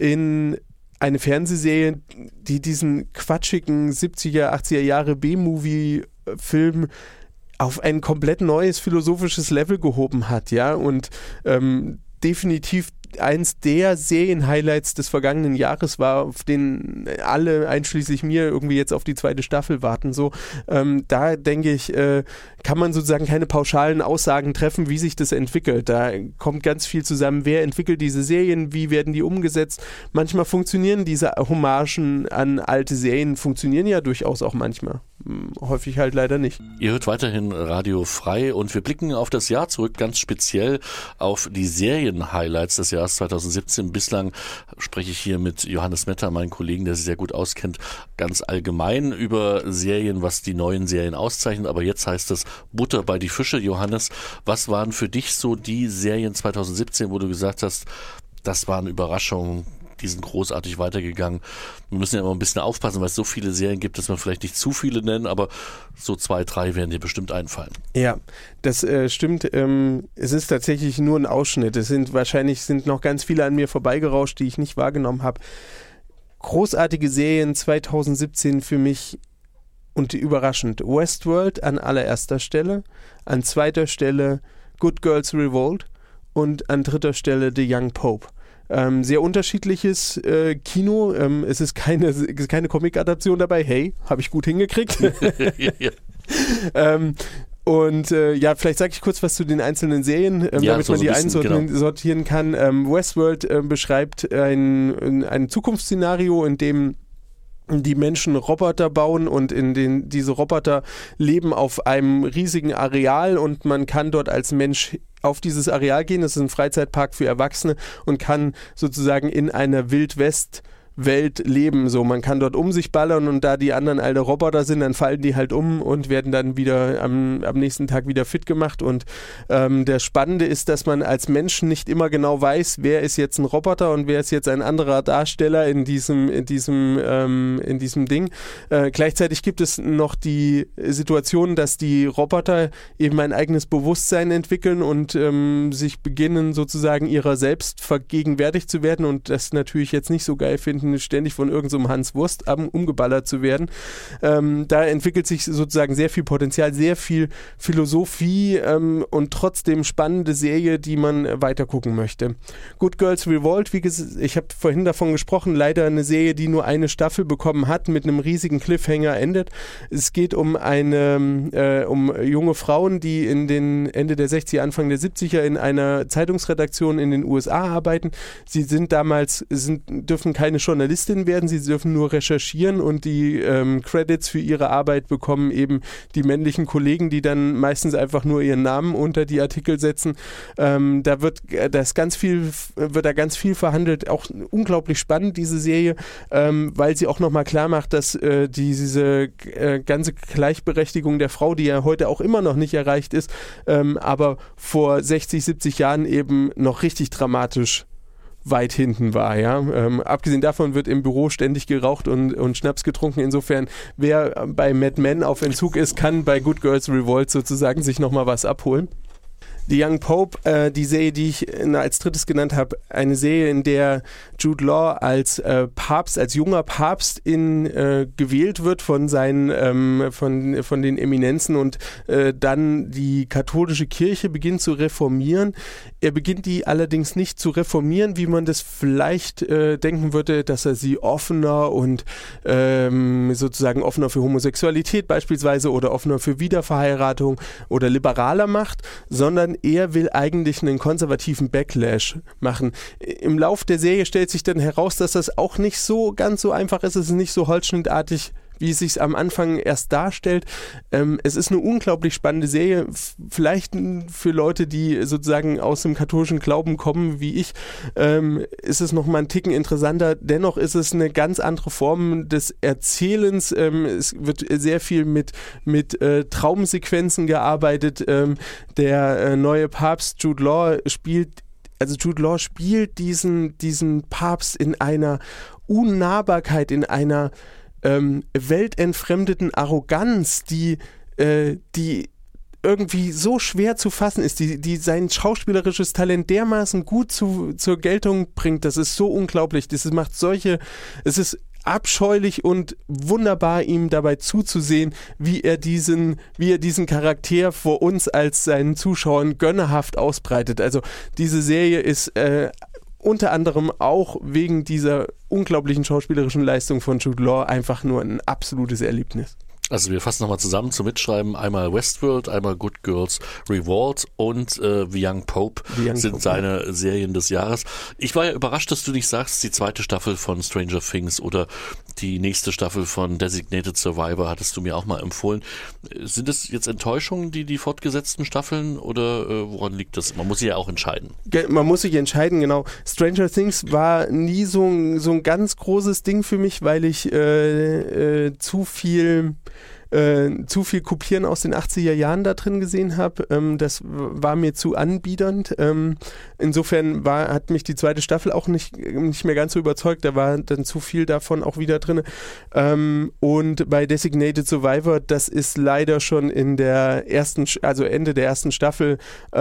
in eine Fernsehserie, die diesen quatschigen siebziger, achtziger Jahre B-Movie-Film auf ein komplett neues philosophisches Level gehoben hat, ja, und ähm, definitiv eins der Serien-Highlights des vergangenen Jahres war, auf den alle, einschließlich mir, irgendwie jetzt auf die zweite Staffel warten. So, ähm, da denke ich, äh, kann man sozusagen keine pauschalen Aussagen treffen, wie sich das entwickelt. Da kommt ganz viel zusammen. Wer entwickelt diese Serien? Wie werden die umgesetzt? Manchmal funktionieren diese Hommagen an alte Serien, funktionieren ja durchaus auch manchmal. Häufig halt leider nicht. Ihr hört weiterhin Radio Frei und wir blicken auf das Jahr zurück, ganz speziell auf die Serien-Highlights des Jahres zweitausendsiebzehn. Bislang spreche ich hier mit Johannes Metter, meinen Kollegen, der sich sehr gut auskennt, ganz allgemein über Serien, was die neuen Serien auszeichnet. Aber jetzt heißt es Butter bei die Fische. Johannes, was waren für dich so die Serien zweitausendsiebzehn, wo du gesagt hast, das waren Überraschungen, die sind großartig weitergegangen. Wir müssen ja immer ein bisschen aufpassen, weil es so viele Serien gibt, dass man vielleicht nicht zu viele nennen, aber so zwei, drei werden dir bestimmt einfallen. Ja, das äh, stimmt. Ähm, es ist tatsächlich nur ein Ausschnitt. Es sind wahrscheinlich sind noch ganz viele an mir vorbeigerauscht, die ich nicht wahrgenommen habe. Großartige Serien zweitausendsiebzehn für mich und überraschend. Westworld an allererster Stelle, an zweiter Stelle Good Girls Revolt und an dritter Stelle The Young Pope. Ähm, sehr unterschiedliches äh, Kino. Ähm, es ist keine, es ist keine Comic-Adaption dabei. Hey, habe ich gut hingekriegt. ja. ähm, und äh, ja, vielleicht sage ich kurz was zu den einzelnen Serien, ähm, ja, damit so man die so einsortieren genau. kann. Ähm, Westworld äh, beschreibt ein, ein Zukunftsszenario, in dem die Menschen Roboter bauen und in den diese Roboter leben auf einem riesigen Areal und man kann dort als Mensch auf dieses Areal gehen. Das ist ein Freizeitpark für Erwachsene und kann sozusagen in einer Wildwest Welt leben. So, man kann dort um sich ballern und da die anderen alte Roboter sind, dann fallen die halt um und werden dann wieder am, am nächsten Tag wieder fit gemacht. Und ähm, der Spannende ist, dass man als Mensch nicht immer genau weiß, wer ist jetzt ein Roboter und wer ist jetzt ein anderer Darsteller in diesem, in diesem, ähm, in diesem Ding. Äh, gleichzeitig gibt es noch die Situation, dass die Roboter eben ein eigenes Bewusstsein entwickeln und ähm, sich beginnen sozusagen ihrer selbst vergegenwärtigt zu werden und das natürlich jetzt nicht so geil finden, ständig von irgendeinem so Hans Wurst umgeballert zu werden. Ähm, da entwickelt sich sozusagen sehr viel Potenzial, sehr viel Philosophie ähm, und trotzdem spannende Serie, die man weiter gucken möchte. Good Girls Revolt, wie gesagt, ich habe vorhin davon gesprochen, leider eine Serie, die nur eine Staffel bekommen hat, mit einem riesigen Cliffhanger endet. Es geht um eine, äh, um junge Frauen, die in den Ende der sechziger, Anfang der siebziger in einer Zeitungsredaktion in den U S A arbeiten. Sie sind damals, sind, dürfen keine Journalistin werden, sie dürfen nur recherchieren und die ähm, Credits für ihre Arbeit bekommen eben die männlichen Kollegen, die dann meistens einfach nur ihren Namen unter die Artikel setzen. Ähm, da wird das ganz viel, wird da ganz viel verhandelt, auch unglaublich spannend, diese Serie, ähm, weil sie auch nochmal klar macht, dass äh, diese äh, ganze Gleichberechtigung der Frau, die ja heute auch immer noch nicht erreicht ist, ähm, aber vor sechzig, siebzig Jahren eben noch richtig dramatisch weit hinten war, ja. Ähm, abgesehen davon wird im Büro ständig geraucht und, und Schnaps getrunken. Insofern, wer bei Mad Men auf Entzug ist, kann bei Good Girls Revolt sozusagen sich nochmal was abholen. The Young Pope, äh, die Serie, die ich äh, als drittes genannt habe, eine Serie, in der Jude Law als äh, Papst, als junger Papst in, äh, gewählt wird von seinen, ähm, von, von den Eminenzen und äh, dann die katholische Kirche beginnt zu reformieren. Er beginnt die allerdings nicht zu reformieren, wie man das vielleicht äh, denken würde, dass er sie offener und ähm, sozusagen offener für Homosexualität beispielsweise oder offener für Wiederverheiratung oder liberaler macht, sondern er will eigentlich einen konservativen Backlash machen. Im Lauf der Serie stellt sich dann heraus, dass das auch nicht so ganz so einfach ist. Es ist nicht so holzschnittartig, wie es sich am Anfang erst darstellt. Ähm, es ist eine unglaublich spannende Serie, F- vielleicht für Leute, die sozusagen aus dem katholischen Glauben kommen, wie ich, ähm, ist es noch mal einen Ticken interessanter. Dennoch ist es eine ganz andere Form des Erzählens. Ähm, es wird sehr viel mit, mit äh, Traumsequenzen gearbeitet. Ähm, der äh, neue Papst Jude Law spielt Also Jude Law spielt diesen, diesen Papst in einer Unnahbarkeit, in einer ähm, weltentfremdeten Arroganz, die, äh, die irgendwie so schwer zu fassen ist, die, die sein schauspielerisches Talent dermaßen gut zu, zur Geltung bringt. Das ist so unglaublich. Das macht solche, es ist abscheulich und wunderbar, ihm dabei zuzusehen, wie er diesen, wie er diesen Charakter vor uns als seinen Zuschauern gönnerhaft ausbreitet. Also diese Serie ist äh, unter anderem auch wegen dieser unglaublichen schauspielerischen Leistung von Jude Law einfach nur ein absolutes Erlebnis. Also wir fassen nochmal zusammen zum Mitschreiben. Einmal Westworld, einmal Good Girls Reward und äh, The Young Pope The Young sind Pope, seine ja. Serien des Jahres. Ich war ja überrascht, dass du nicht sagst, die zweite Staffel von Stranger Things oder die nächste Staffel von Designated Survivor hattest du mir auch mal empfohlen. Sind es jetzt Enttäuschungen, die die fortgesetzten Staffeln oder äh, woran liegt das? Man muss sich ja auch entscheiden. Man muss sich entscheiden, genau. Stranger Things war nie so ein, so ein ganz großes Ding für mich, weil ich äh, äh, zu viel Äh, zu viel Kopieren aus den achtziger Jahren da drin gesehen habe. Ähm, das war mir zu anbiedernd. Ähm, insofern war, hat mich die zweite Staffel auch nicht, nicht mehr ganz so überzeugt. Da war dann zu viel davon auch wieder drin. Ähm, und bei Designated Survivor, das ist leider schon in der ersten, also Ende der ersten Staffel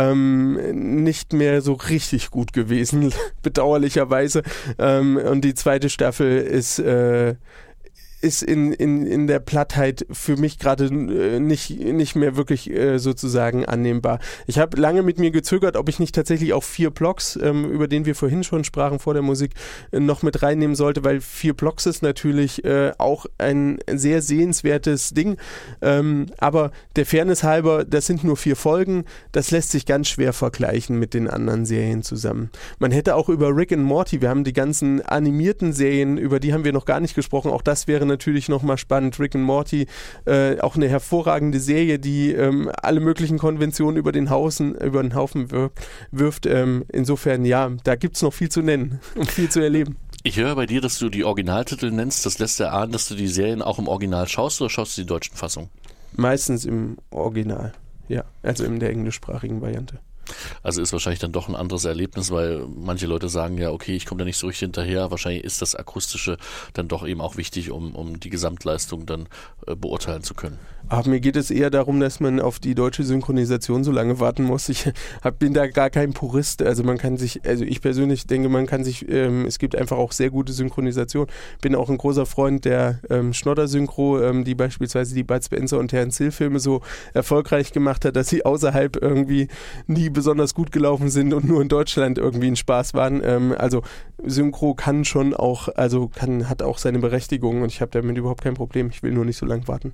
ähm, nicht mehr so richtig gut gewesen, bedauerlicherweise. Ähm, und die zweite Staffel ist äh, ist in, in, in der Plattheit für mich gerade äh, nicht, nicht mehr wirklich äh, sozusagen annehmbar. Ich habe lange mit mir gezögert, ob ich nicht tatsächlich auch vier Blocks, ähm, über den wir vorhin schon sprachen vor der Musik, äh, noch mit reinnehmen sollte, weil vier Blocks ist natürlich äh, auch ein sehr sehenswertes Ding. Ähm, aber der Fairness halber, das sind nur vier Folgen, das lässt sich ganz schwer vergleichen mit den anderen Serien zusammen. Man hätte auch über Rick and Morty, wir haben die ganzen animierten Serien, über die haben wir noch gar nicht gesprochen, auch das wäre natürlich nochmal spannend. Rick and Morty, äh, auch eine hervorragende Serie, die ähm, alle möglichen Konventionen über den, Hausen, über den Haufen wirft. wirft. Ähm, insofern, ja, da gibt es noch viel zu nennen und viel zu erleben. Ich höre bei dir, dass du die Originaltitel nennst. Das lässt erahnen, dass du die Serien auch im Original schaust oder schaust du die deutschen Fassungen? Meistens im Original, ja. Also in der englischsprachigen Variante. Also ist wahrscheinlich dann doch ein anderes Erlebnis, weil manche Leute sagen ja, okay, ich komme da nicht so richtig hinterher. Wahrscheinlich ist das Akustische dann doch eben auch wichtig, um, um die Gesamtleistung dann äh, beurteilen zu können. Aber mir geht es eher darum, dass man auf die deutsche Synchronisation so lange warten muss. Ich hab, bin da gar kein Purist. Also man kann sich, also ich persönlich denke, man kann sich, ähm, es gibt einfach auch sehr gute Synchronisation. Bin auch ein großer Freund der ähm, Schnodder-Synchro, ähm, die beispielsweise die Bud Spencer und Terence Hill-Filme so erfolgreich gemacht hat, dass sie außerhalb irgendwie nie besonders gut gelaufen sind und nur in Deutschland irgendwie ein Spaß waren. Ähm, also Synchro kann schon auch, also kann, hat auch seine Berechtigung und ich habe damit überhaupt kein Problem. Ich will nur nicht so lange warten.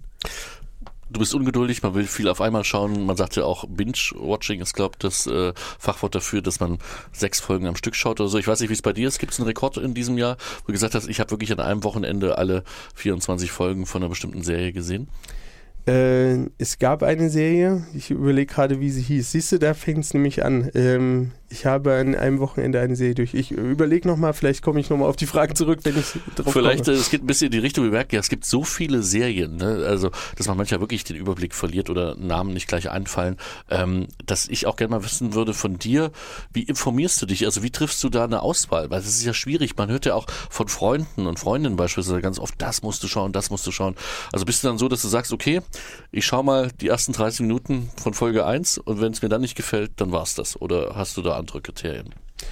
Du bist ungeduldig, man will viel auf einmal schauen. Man sagt ja auch, Binge-Watching ist, glaube ich, das äh, Fachwort dafür, dass man sechs Folgen am Stück schaut oder so. Ich weiß nicht, wie es bei dir ist. Gibt es einen Rekord in diesem Jahr, wo du gesagt hast, ich habe wirklich an einem Wochenende alle vierundzwanzig Folgen von einer bestimmten Serie gesehen? Äh, es gab eine Serie, ich überlege gerade, wie sie hieß. Siehst du, da fängt es nämlich an. Ähm, ich habe an einem Wochenende eine Serie durch. Ich überlege nochmal, vielleicht komme ich nochmal auf die Frage zurück, wenn ich drauf Vielleicht, komme. Äh, es geht ein bisschen in die Richtung, wir merken ja, es gibt so viele Serien, ne? Also, dass man manchmal wirklich den Überblick verliert oder Namen nicht gleich einfallen, ähm, dass ich auch gerne mal wissen würde von dir, wie informierst du dich, also wie triffst du da eine Auswahl? Weil das ist ja schwierig, man hört ja auch von Freunden und Freundinnen beispielsweise ganz oft, das musst du schauen, das musst du schauen. Also bist du dann so, dass du sagst, okay, ich schaue mal die ersten dreißig Minuten von Folge eins und wenn es mir dann nicht gefällt, dann war's das. Oder hast du da andere Kriterien?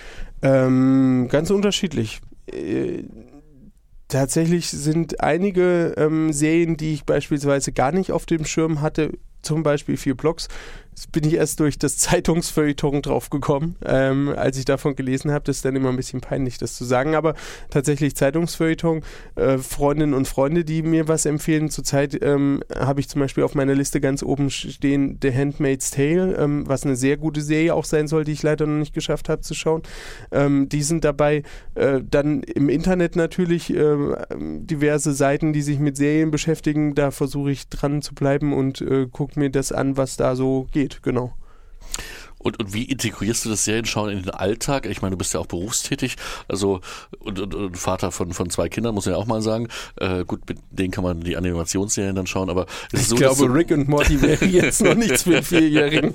Ähm, ganz unterschiedlich. Äh, tatsächlich sind einige ähm, Serien, die ich beispielsweise gar nicht auf dem Schirm hatte, zum Beispiel vier Blocks, bin ich erst durch das Zeitungsfeuilleton drauf gekommen, ähm, als ich davon gelesen habe. Das ist dann immer ein bisschen peinlich, das zu sagen, aber tatsächlich Zeitungsfeuilleton, äh, Freundinnen und Freunde, die mir was empfehlen. Zurzeit ähm, habe ich zum Beispiel auf meiner Liste ganz oben stehen The Handmaid's Tale, ähm, was eine sehr gute Serie auch sein soll, die ich leider noch nicht geschafft habe zu schauen. Ähm, die sind dabei. Äh, dann im Internet natürlich äh, diverse Seiten, die sich mit Serien beschäftigen. Da versuche ich dran zu bleiben und äh, gucke mir das an, was da so geht. Genau. Und, und wie integrierst du das Serienschauen in den Alltag? Ich meine, du bist ja auch berufstätig, also und, und, und Vater von, von zwei Kindern, muss man ja auch mal sagen. Äh, gut, mit denen kann man die Animationsserien dann schauen, aber es ist ich so, glaube, dass Rick und Morty wäre jetzt noch nichts für einen Vierjährigen.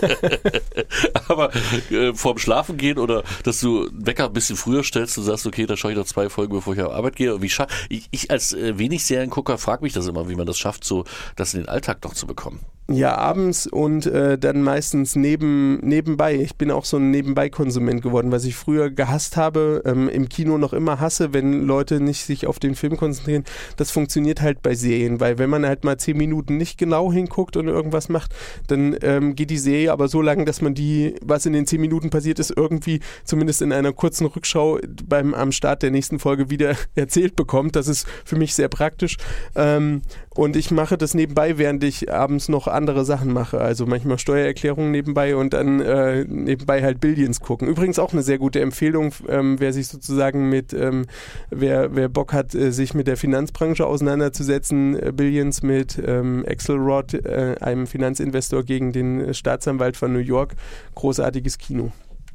Aber äh, vorm Schlafen gehen oder dass du den Wecker ein bisschen früher stellst und sagst, okay, da schaue ich noch zwei Folgen, bevor ich auf Arbeit gehe. Wie scha- ich, ich als äh, wenig Seriengucker frage mich das immer, wie man das schafft, so das in den Alltag noch zu bekommen. Ja, abends und äh, dann meistens neben, nebenbei. Ich bin auch so ein Nebenbei-Konsument geworden, was ich früher gehasst habe, ähm, im Kino noch immer hasse, wenn Leute nicht sich auf den Film konzentrieren. Das funktioniert halt bei Serien, weil wenn man halt mal zehn Minuten nicht genau hinguckt und irgendwas macht, dann ähm, geht die Serie aber so lang, dass man die, was in den zehn Minuten passiert ist, irgendwie zumindest in einer kurzen Rückschau beim am Start der nächsten Folge wieder erzählt bekommt. Das ist für mich sehr praktisch. Ähm, und ich mache das nebenbei, während ich abends noch andere Sachen mache. Also manchmal Steuererklärungen nebenbei und dann äh, nebenbei halt Billions gucken. Übrigens auch eine sehr gute Empfehlung, ähm, wer sich sozusagen mit, ähm, wer, wer Bock hat, äh, sich mit der Finanzbranche auseinanderzusetzen, äh, Billions mit ähm, Axelrod, äh, einem Finanzinvestor gegen den Staatsanwalt von New York. Großartiges Kino.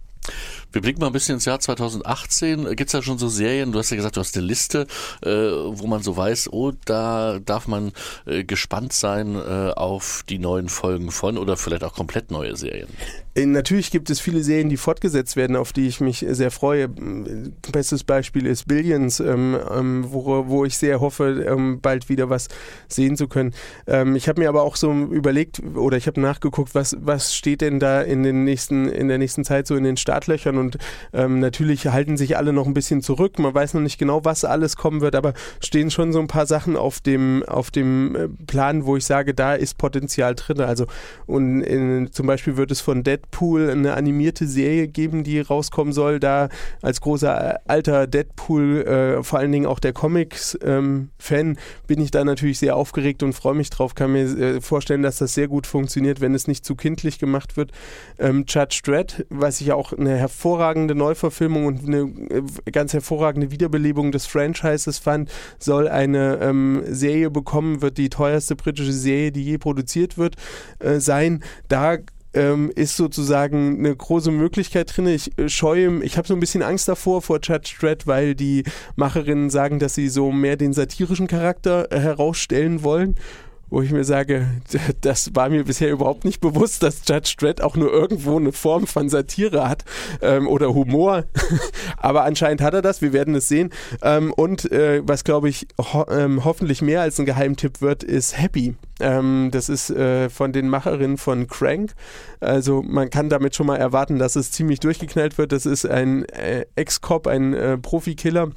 Wir blicken mal ein bisschen ins Jahr zweitausendachtzehn. Gibt es da schon so Serien, du hast ja gesagt, du hast eine Liste, äh, wo man so weiß, oh, da darf man äh, gespannt sein äh, auf die neuen Folgen von oder vielleicht auch komplett neue Serien? Äh, natürlich gibt es viele Serien, die fortgesetzt werden, auf die ich mich sehr freue. Bestes Beispiel ist Billions, ähm, ähm, wo, wo ich sehr hoffe, ähm, bald wieder was sehen zu können. Ähm, ich habe mir aber auch so überlegt, oder ich habe nachgeguckt, was, was steht denn da in den nächsten, in der nächsten Zeit so in den Startlöchern. Und ähm, natürlich halten sich alle noch ein bisschen zurück. Man weiß noch nicht genau, was alles kommen wird, aber stehen schon so ein paar Sachen auf dem, auf dem Plan, wo ich sage, da ist Potenzial drin. Also und in, zum Beispiel wird es von Deadpool eine animierte Serie geben, die rauskommen soll. Da als großer alter Deadpool, äh, vor allen Dingen auch der Comics-Fan, ähm, bin ich da natürlich sehr aufgeregt und freue mich drauf. Kann mir äh, vorstellen, dass das sehr gut funktioniert, wenn es nicht zu kindlich gemacht wird. Ähm, Judge Dredd, was ich auch eine hervorragende hervorragende Neuverfilmung und eine ganz hervorragende Wiederbelebung des Franchises fand, soll eine ähm, Serie bekommen, wird die teuerste britische Serie, die je produziert wird, äh, sein. Da Ähm, ist sozusagen eine große Möglichkeit drin. Ich äh, scheue, ich habe so ein bisschen Angst davor, vor Judge Dredd, weil die Macherinnen sagen, dass sie so mehr den satirischen Charakter äh, herausstellen wollen. Wo ich mir sage, das war mir bisher überhaupt nicht bewusst, dass Judge Dredd auch nur irgendwo eine Form von Satire hat ähm, oder Humor. Aber anscheinend hat er das, wir werden es sehen. Ähm, und äh, was, glaube ich, ho- ähm, hoffentlich mehr als ein Geheimtipp wird, ist Happy. Ähm, das ist äh, von den Macherinnen von Crank. Also man kann damit schon mal erwarten, dass es ziemlich durchgeknallt wird. Das ist ein äh, Ex-Cop, ein äh, Profikiller,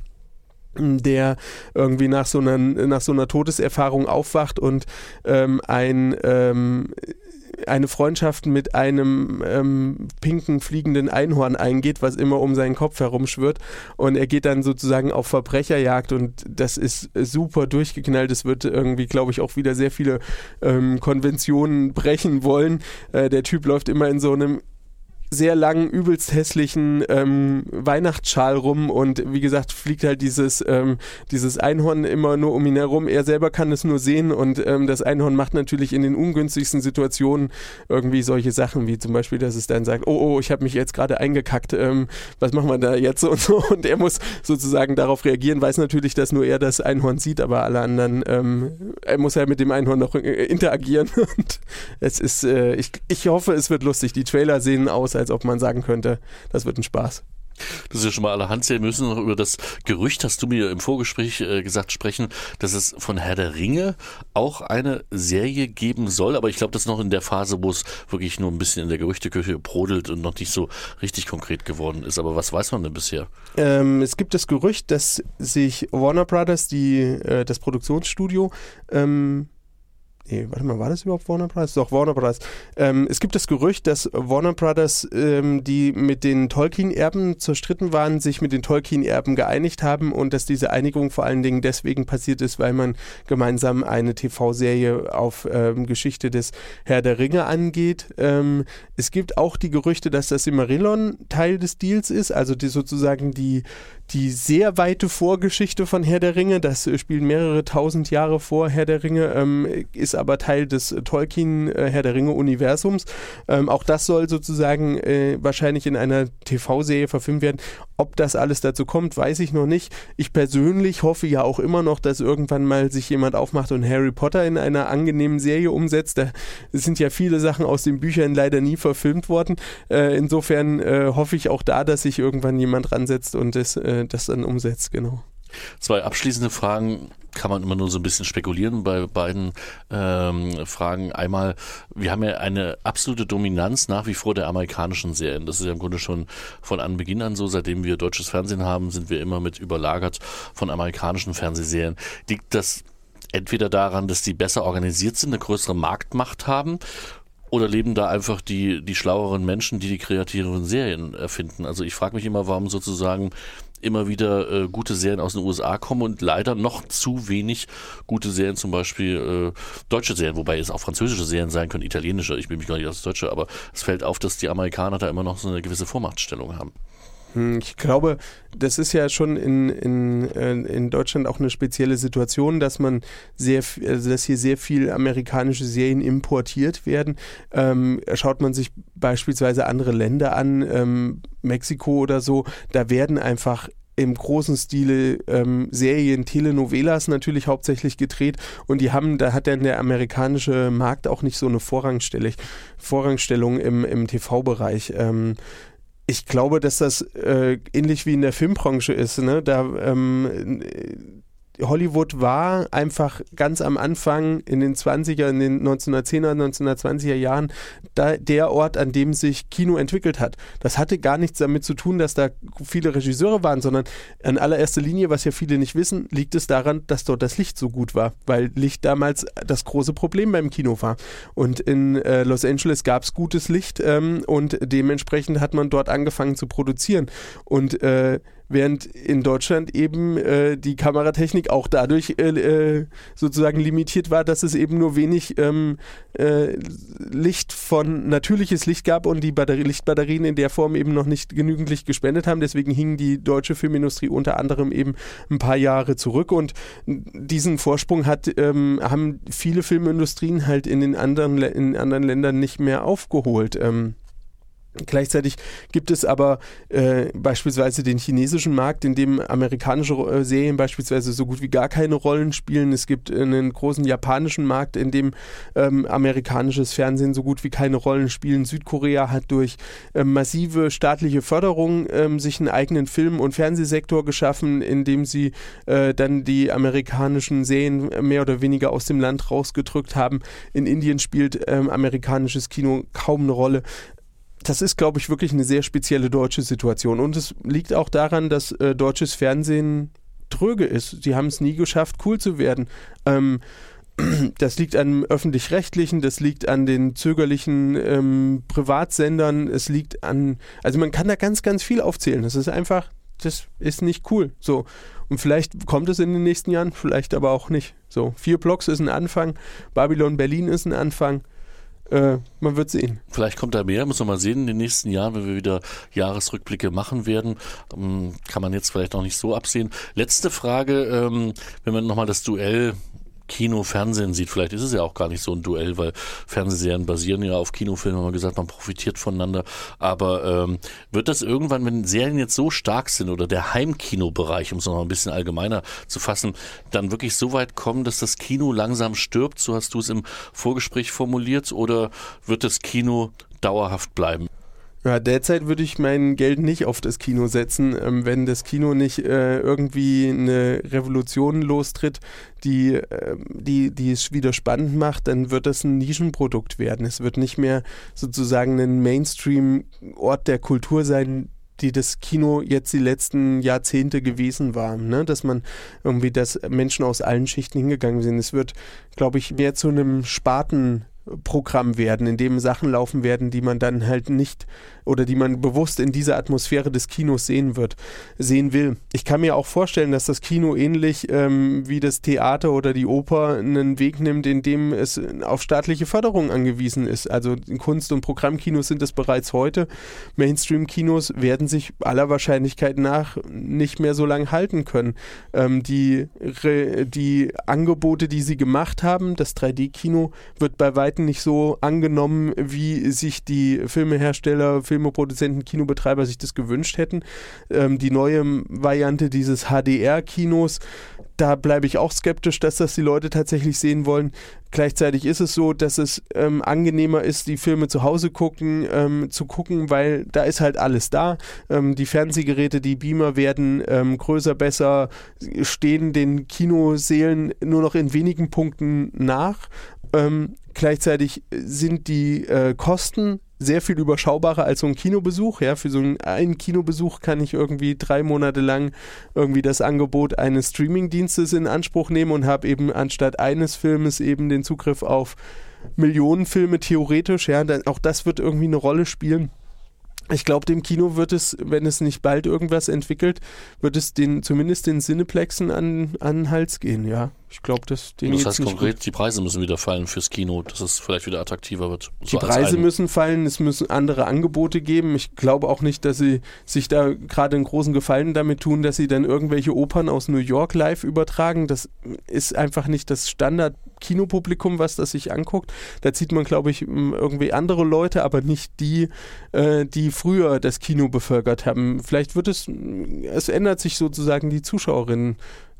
der irgendwie nach so einer, nach so einer Todeserfahrung aufwacht und ähm, ein, ähm, eine Freundschaft mit einem ähm, pinken fliegenden Einhorn eingeht, was immer um seinen Kopf herumschwirrt, und er geht dann sozusagen auf Verbrecherjagd und das ist super durchgeknallt. Es wird irgendwie, glaube ich, auch wieder sehr viele ähm, Konventionen brechen wollen. Äh, der Typ läuft immer in so einem sehr langen, übelst hässlichen ähm, Weihnachtsschal rum und wie gesagt fliegt halt dieses, ähm, dieses Einhorn immer nur um ihn herum. Er selber kann es nur sehen und ähm, das Einhorn macht natürlich in den ungünstigsten Situationen irgendwie solche Sachen, wie zum Beispiel, dass es dann sagt, oh, oh, ich habe mich jetzt gerade eingekackt, ähm, was machen wir da jetzt und so, und er muss sozusagen darauf reagieren, weiß natürlich, dass nur er das Einhorn sieht, aber alle anderen, ähm, er muss ja mit dem Einhorn noch äh, interagieren und es ist, äh, ich, ich hoffe, es wird lustig. Die Trailer sehen aus, als ob man sagen könnte, das wird ein Spaß. Das ist ja schon mal allerhand. Wir müssen noch über das Gerücht, hast du mir im Vorgespräch äh, gesagt, sprechen, dass es von Herr der Ringe auch eine Serie geben soll. Aber ich glaube, das ist noch in der Phase, wo es wirklich nur ein bisschen in der Gerüchteküche brodelt und noch nicht so richtig konkret geworden ist. Aber was weiß man denn bisher? Ähm, es gibt das Gerücht, dass sich Warner Brothers, die, äh, das Produktionsstudio, ähm, Nee, warte mal, war das überhaupt Warner Brothers? Doch, Warner Brothers. Ähm, es gibt das Gerücht, dass Warner Brothers, ähm, die mit den Tolkien-Erben zerstritten waren, sich mit den Tolkien-Erben geeinigt haben und dass diese Einigung vor allen Dingen deswegen passiert ist, weil man gemeinsam eine T V-Serie auf ähm, Geschichte des Herr der Ringe angeht. Ähm, es gibt auch die Gerüchte, dass das Silmarillion Teil des Deals ist, also die, sozusagen die, die sehr weite Vorgeschichte von Herr der Ringe. Das äh, spielt mehrere tausend Jahre vor Herr der Ringe, ähm, ist aber Teil des Tolkien äh, Herr der Ringe Universums. Ähm, auch das soll sozusagen äh, wahrscheinlich in einer T V-Serie verfilmt werden. Ob das alles dazu kommt, weiß ich noch nicht. Ich persönlich hoffe ja auch immer noch, dass irgendwann mal sich jemand aufmacht und Harry Potter in einer angenehmen Serie umsetzt. Da sind ja viele Sachen aus den Büchern leider nie verfilmt worden. Äh, insofern äh, hoffe ich auch da, dass sich irgendwann jemand ransetzt und das, äh, das dann umsetzt, genau. Zwei abschließende Fragen. Kann man immer nur so ein bisschen spekulieren bei beiden ähm, Fragen. Einmal, wir haben ja eine absolute Dominanz nach wie vor der amerikanischen Serien. Das ist ja im Grunde schon von Anbeginn an so. Seitdem wir deutsches Fernsehen haben, sind wir immer mit überlagert von amerikanischen Fernsehserien. Liegt das entweder daran, dass die besser organisiert sind, eine größere Marktmacht haben, oder leben da einfach die, die schlaueren Menschen, die die kreativeren Serien erfinden? Also ich frage mich immer, warum sozusagen immer wieder äh, gute Serien aus den U S A kommen und leider noch zu wenig gute Serien, zum Beispiel äh, deutsche Serien, wobei es auch französische Serien sein können, italienische, ich will mich gar nicht als Deutsche, aber es fällt auf, dass die Amerikaner da immer noch so eine gewisse Vormachtstellung haben. Ich glaube, das ist ja schon in, in, in Deutschland auch eine spezielle Situation, dass man sehr, also dass hier sehr viel amerikanische Serien importiert werden. Ähm, schaut man sich beispielsweise andere Länder an, ähm, Mexiko oder so, da werden einfach im großen Stile ähm, Serien, Telenovelas natürlich hauptsächlich gedreht und die haben, da hat dann der amerikanische Markt auch nicht so eine Vorrangstellung, Vorrangstellung im, im T V-Bereich. Ähm, Ich glaube, dass das äh, ähnlich wie in der Filmbranche ist. Ne? Da ähm, Hollywood war einfach ganz am Anfang in den zwanziger, in den neunzehnhundertzehner, neunzehnhundertzwanziger Jahren da der Ort, an dem sich Kino entwickelt hat. Das hatte gar nichts damit zu tun, dass da viele Regisseure waren, sondern in allererster Linie, was ja viele nicht wissen, liegt es daran, dass dort das Licht so gut war, weil Licht damals das große Problem beim Kino war. Und in äh, Los Angeles gab es gutes Licht ähm, und dementsprechend hat man dort angefangen zu produzieren. Und äh, während in Deutschland eben äh, die Kameratechnik auch dadurch äh, äh, sozusagen limitiert war, dass es eben nur wenig ähm, äh, Licht von natürliches Licht gab und die Batterie, Lichtbatterien in der Form eben noch nicht genügend Licht gespendet haben. Deswegen hing die deutsche Filmindustrie unter anderem eben ein paar Jahre zurück und diesen Vorsprung hat, ähm, haben viele Filmindustrien halt in den anderen, in anderen Ländern nicht mehr aufgeholt. Ähm, Gleichzeitig gibt es aber äh, beispielsweise den chinesischen Markt, in dem amerikanische äh, Serien beispielsweise so gut wie gar keine Rollen spielen. Es gibt einen großen japanischen Markt, in dem ähm, amerikanisches Fernsehen so gut wie keine Rollen spielen. Südkorea hat durch äh, massive staatliche Förderung ähm, sich einen eigenen Film- und Fernsehsektor geschaffen, in dem sie äh, dann die amerikanischen Serien mehr oder weniger aus dem Land rausgedrückt haben. In Indien spielt ähm, amerikanisches Kino kaum eine Rolle. Das ist, glaube ich, wirklich eine sehr spezielle deutsche Situation. Und es liegt auch daran, dass äh, deutsches Fernsehen tröge ist. Sie haben es nie geschafft, cool zu werden. Ähm, das liegt an öffentlich-rechtlichen, das liegt an den zögerlichen ähm, Privatsendern, es liegt an, also man kann da ganz, ganz viel aufzählen. Das ist einfach, das ist nicht cool. So. Und vielleicht kommt es in den nächsten Jahren, vielleicht aber auch nicht. So, vier Blocks ist ein Anfang, Babylon Berlin ist ein Anfang. Äh, man wird sehen. Vielleicht kommt da mehr, muss man mal sehen in den nächsten Jahren, wenn wir wieder Jahresrückblicke machen werden. Ähm, kann man jetzt vielleicht noch nicht so absehen. Letzte Frage, ähm, wenn man nochmal das Duell Kino, Fernsehen sieht, vielleicht ist es ja auch gar nicht so ein Duell, weil Fernsehserien basieren ja auf Kinofilmen, haben wir gesagt, man profitiert voneinander, aber ähm, wird das irgendwann, wenn Serien jetzt so stark sind oder der Heimkinobereich, um es noch mal ein bisschen allgemeiner zu fassen, dann wirklich so weit kommen, dass das Kino langsam stirbt, so hast du es im Vorgespräch formuliert, oder wird das Kino dauerhaft bleiben? Ja, derzeit würde ich mein Geld nicht auf das Kino setzen, ähm, wenn das Kino nicht äh, irgendwie eine Revolution lostritt, die, äh, die, die es wieder spannend macht, dann wird das ein Nischenprodukt werden. Es wird nicht mehr sozusagen ein Mainstream-Ort der Kultur sein, die das Kino jetzt die letzten Jahrzehnte gewesen war, ne? Dass man irgendwie, dass Menschen aus allen Schichten hingegangen sind. Es wird, glaube ich, mehr zu einem Sparten Programm werden, in dem Sachen laufen werden, die man dann halt nicht oder die man bewusst in dieser Atmosphäre des Kinos sehen wird, sehen will. Ich kann mir auch vorstellen, dass das Kino ähnlich ähm, wie das Theater oder die Oper einen Weg nimmt, in dem es auf staatliche Förderung angewiesen ist. Also Kunst- und Programmkinos sind es bereits heute. Mainstream-Kinos werden sich aller Wahrscheinlichkeit nach nicht mehr so lange halten können. Ähm, die, die Angebote, die sie gemacht haben, das drei D Kino, wird bei weitem nicht so angenommen, wie sich die Filmehersteller, Filmeproduzenten, Kinobetreiber sich das gewünscht hätten. Ähm, die neue Variante dieses H D R-Kinos, da bleibe ich auch skeptisch, dass das die Leute tatsächlich sehen wollen. Gleichzeitig ist es so, dass es ähm, angenehmer ist, die Filme zu Hause gucken, ähm, zu gucken, weil da ist halt alles da. Ähm, die Fernsehgeräte, die Beamer werden ähm, größer, besser, stehen den Kinosälen nur noch in wenigen Punkten nach. Ähm, gleichzeitig sind die äh, Kosten sehr viel überschaubarer als so ein Kinobesuch. Ja, für so einen, einen Kinobesuch kann ich irgendwie drei Monate lang irgendwie das Angebot eines Streamingdienstes in Anspruch nehmen und habe eben anstatt eines Filmes eben den Zugriff auf Millionen Filme theoretisch. Ja, dann, auch das wird irgendwie eine Rolle spielen. Ich glaube, dem Kino wird es, wenn es nicht bald irgendwas entwickelt, wird es den, zumindest den Cineplexen an, an den Hals gehen, ja. Ich glaube, dass denen Das heißt nicht konkret, gut. die Preise müssen wieder fallen fürs Kino, dass es vielleicht wieder attraktiver wird. Die Preise müssen fallen, es müssen andere Angebote geben. Ich glaube auch nicht, dass sie sich da gerade einen großen Gefallen damit tun, dass sie dann irgendwelche Opern aus New York live übertragen. Das ist einfach nicht das Standard-Kinopublikum, was das sich anguckt. Da zieht man, glaube ich, irgendwie andere Leute, aber nicht die, äh, die früher das Kino bevölkert haben. Vielleicht wird es, es ändert sich sozusagen die Zuschauerinnen.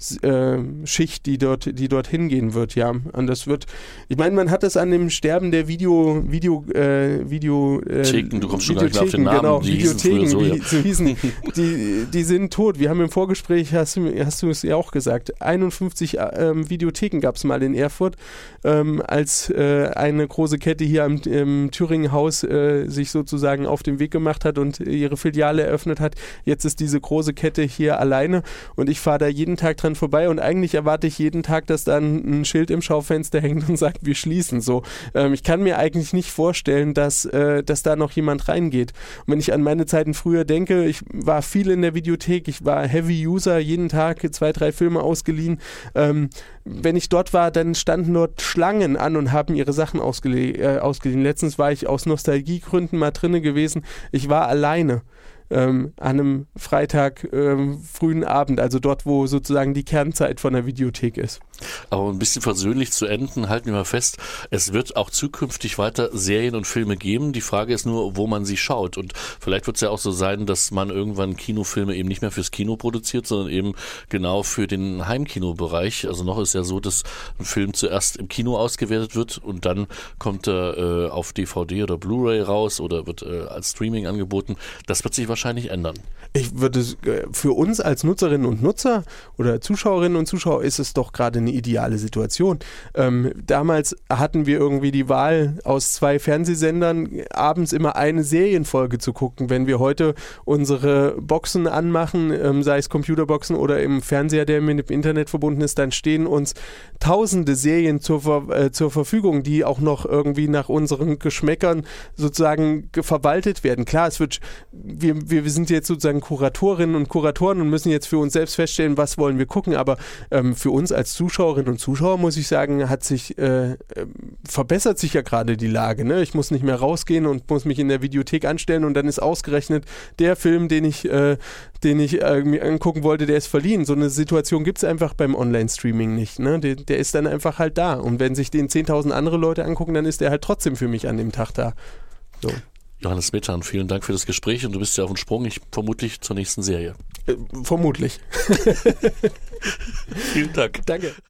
Schicht, die dort, die dort hingehen wird, ja. Und das wird, ich meine, man hat das an dem Sterben der Video, Video, äh, Video, äh, Theken, du kommst schon gar nicht mehr auf den Namen, genau, die Videotheken, so, ja. die, so hießen, die, die sind tot. Wir haben im Vorgespräch, hast du, hast du es ja auch gesagt, einundfünfzig ähm, Videotheken gab es mal in Erfurt, ähm, als äh, eine große Kette hier im, im Thüringenhaus äh, sich sozusagen auf den Weg gemacht hat und ihre Filiale eröffnet hat. Jetzt ist diese große Kette hier alleine und ich fahre da jeden Tag dran vorbei und eigentlich erwarte ich jeden Tag, dass dann ein Schild im Schaufenster hängt und sagt, wir schließen. So, ähm, ich kann mir eigentlich nicht vorstellen, dass, äh, dass da noch jemand reingeht. Und wenn ich an meine Zeiten früher denke, ich war viel in der Videothek, ich war Heavy User, jeden Tag zwei, drei Filme ausgeliehen. Ähm, wenn ich dort war, dann standen dort Schlangen an und haben ihre Sachen ausgelie- äh, ausgeliehen. Letztens war ich aus Nostalgiegründen mal drinne gewesen. Ich war alleine. Ähm, an einem Freitag ähm, frühen Abend, also dort, wo sozusagen die Kernzeit von der Videothek ist. Aber ein bisschen versöhnlich zu enden, halten wir mal fest, es wird auch zukünftig weiter Serien und Filme geben. Die Frage ist nur, wo man sie schaut. Und vielleicht wird es ja auch so sein, dass man irgendwann Kinofilme eben nicht mehr fürs Kino produziert, sondern eben genau für den Heimkinobereich. Also noch ist ja so, dass ein Film zuerst im Kino ausgewertet wird und dann kommt er äh, auf D V D oder Blu-ray raus oder wird äh, als Streaming angeboten. Das wird sich wahrscheinlich ändern. Ich würde, äh, für uns als Nutzerinnen und Nutzer oder Zuschauerinnen und Zuschauer ist es doch gerade eine ideale Situation. Ähm, damals hatten wir irgendwie die Wahl, aus zwei Fernsehsendern abends immer eine Serienfolge zu gucken. Wenn wir heute unsere Boxen anmachen, ähm, sei es Computerboxen oder im Fernseher, der mit dem Internet verbunden ist, dann stehen uns tausende Serien zur, Ver- äh, zur Verfügung, die auch noch irgendwie nach unseren Geschmäckern sozusagen ge- verwaltet werden. Klar, es wird, wir, wir sind jetzt sozusagen Kuratorinnen und Kuratoren und müssen jetzt für uns selbst feststellen, was wollen wir gucken, aber ähm, für uns als Zuschauerinnen und Zuschauer, muss ich sagen, hat sich, äh, verbessert sich ja gerade die Lage. Ne? Ich muss nicht mehr rausgehen und muss mich in der Videothek anstellen und dann ist ausgerechnet der Film, den ich, äh, den ich äh, mir angucken wollte, der ist verliehen. So eine Situation gibt es einfach beim Online-Streaming nicht. Ne? Der, der ist dann einfach halt da. Und wenn sich den zehntausend andere Leute angucken, dann ist der halt trotzdem für mich an dem Tag da. So. Johannes Methan, vielen Dank für das Gespräch und du bist ja auf dem Sprung, ich vermutlich zur nächsten Serie. Äh, vermutlich. Vielen Dank. Danke.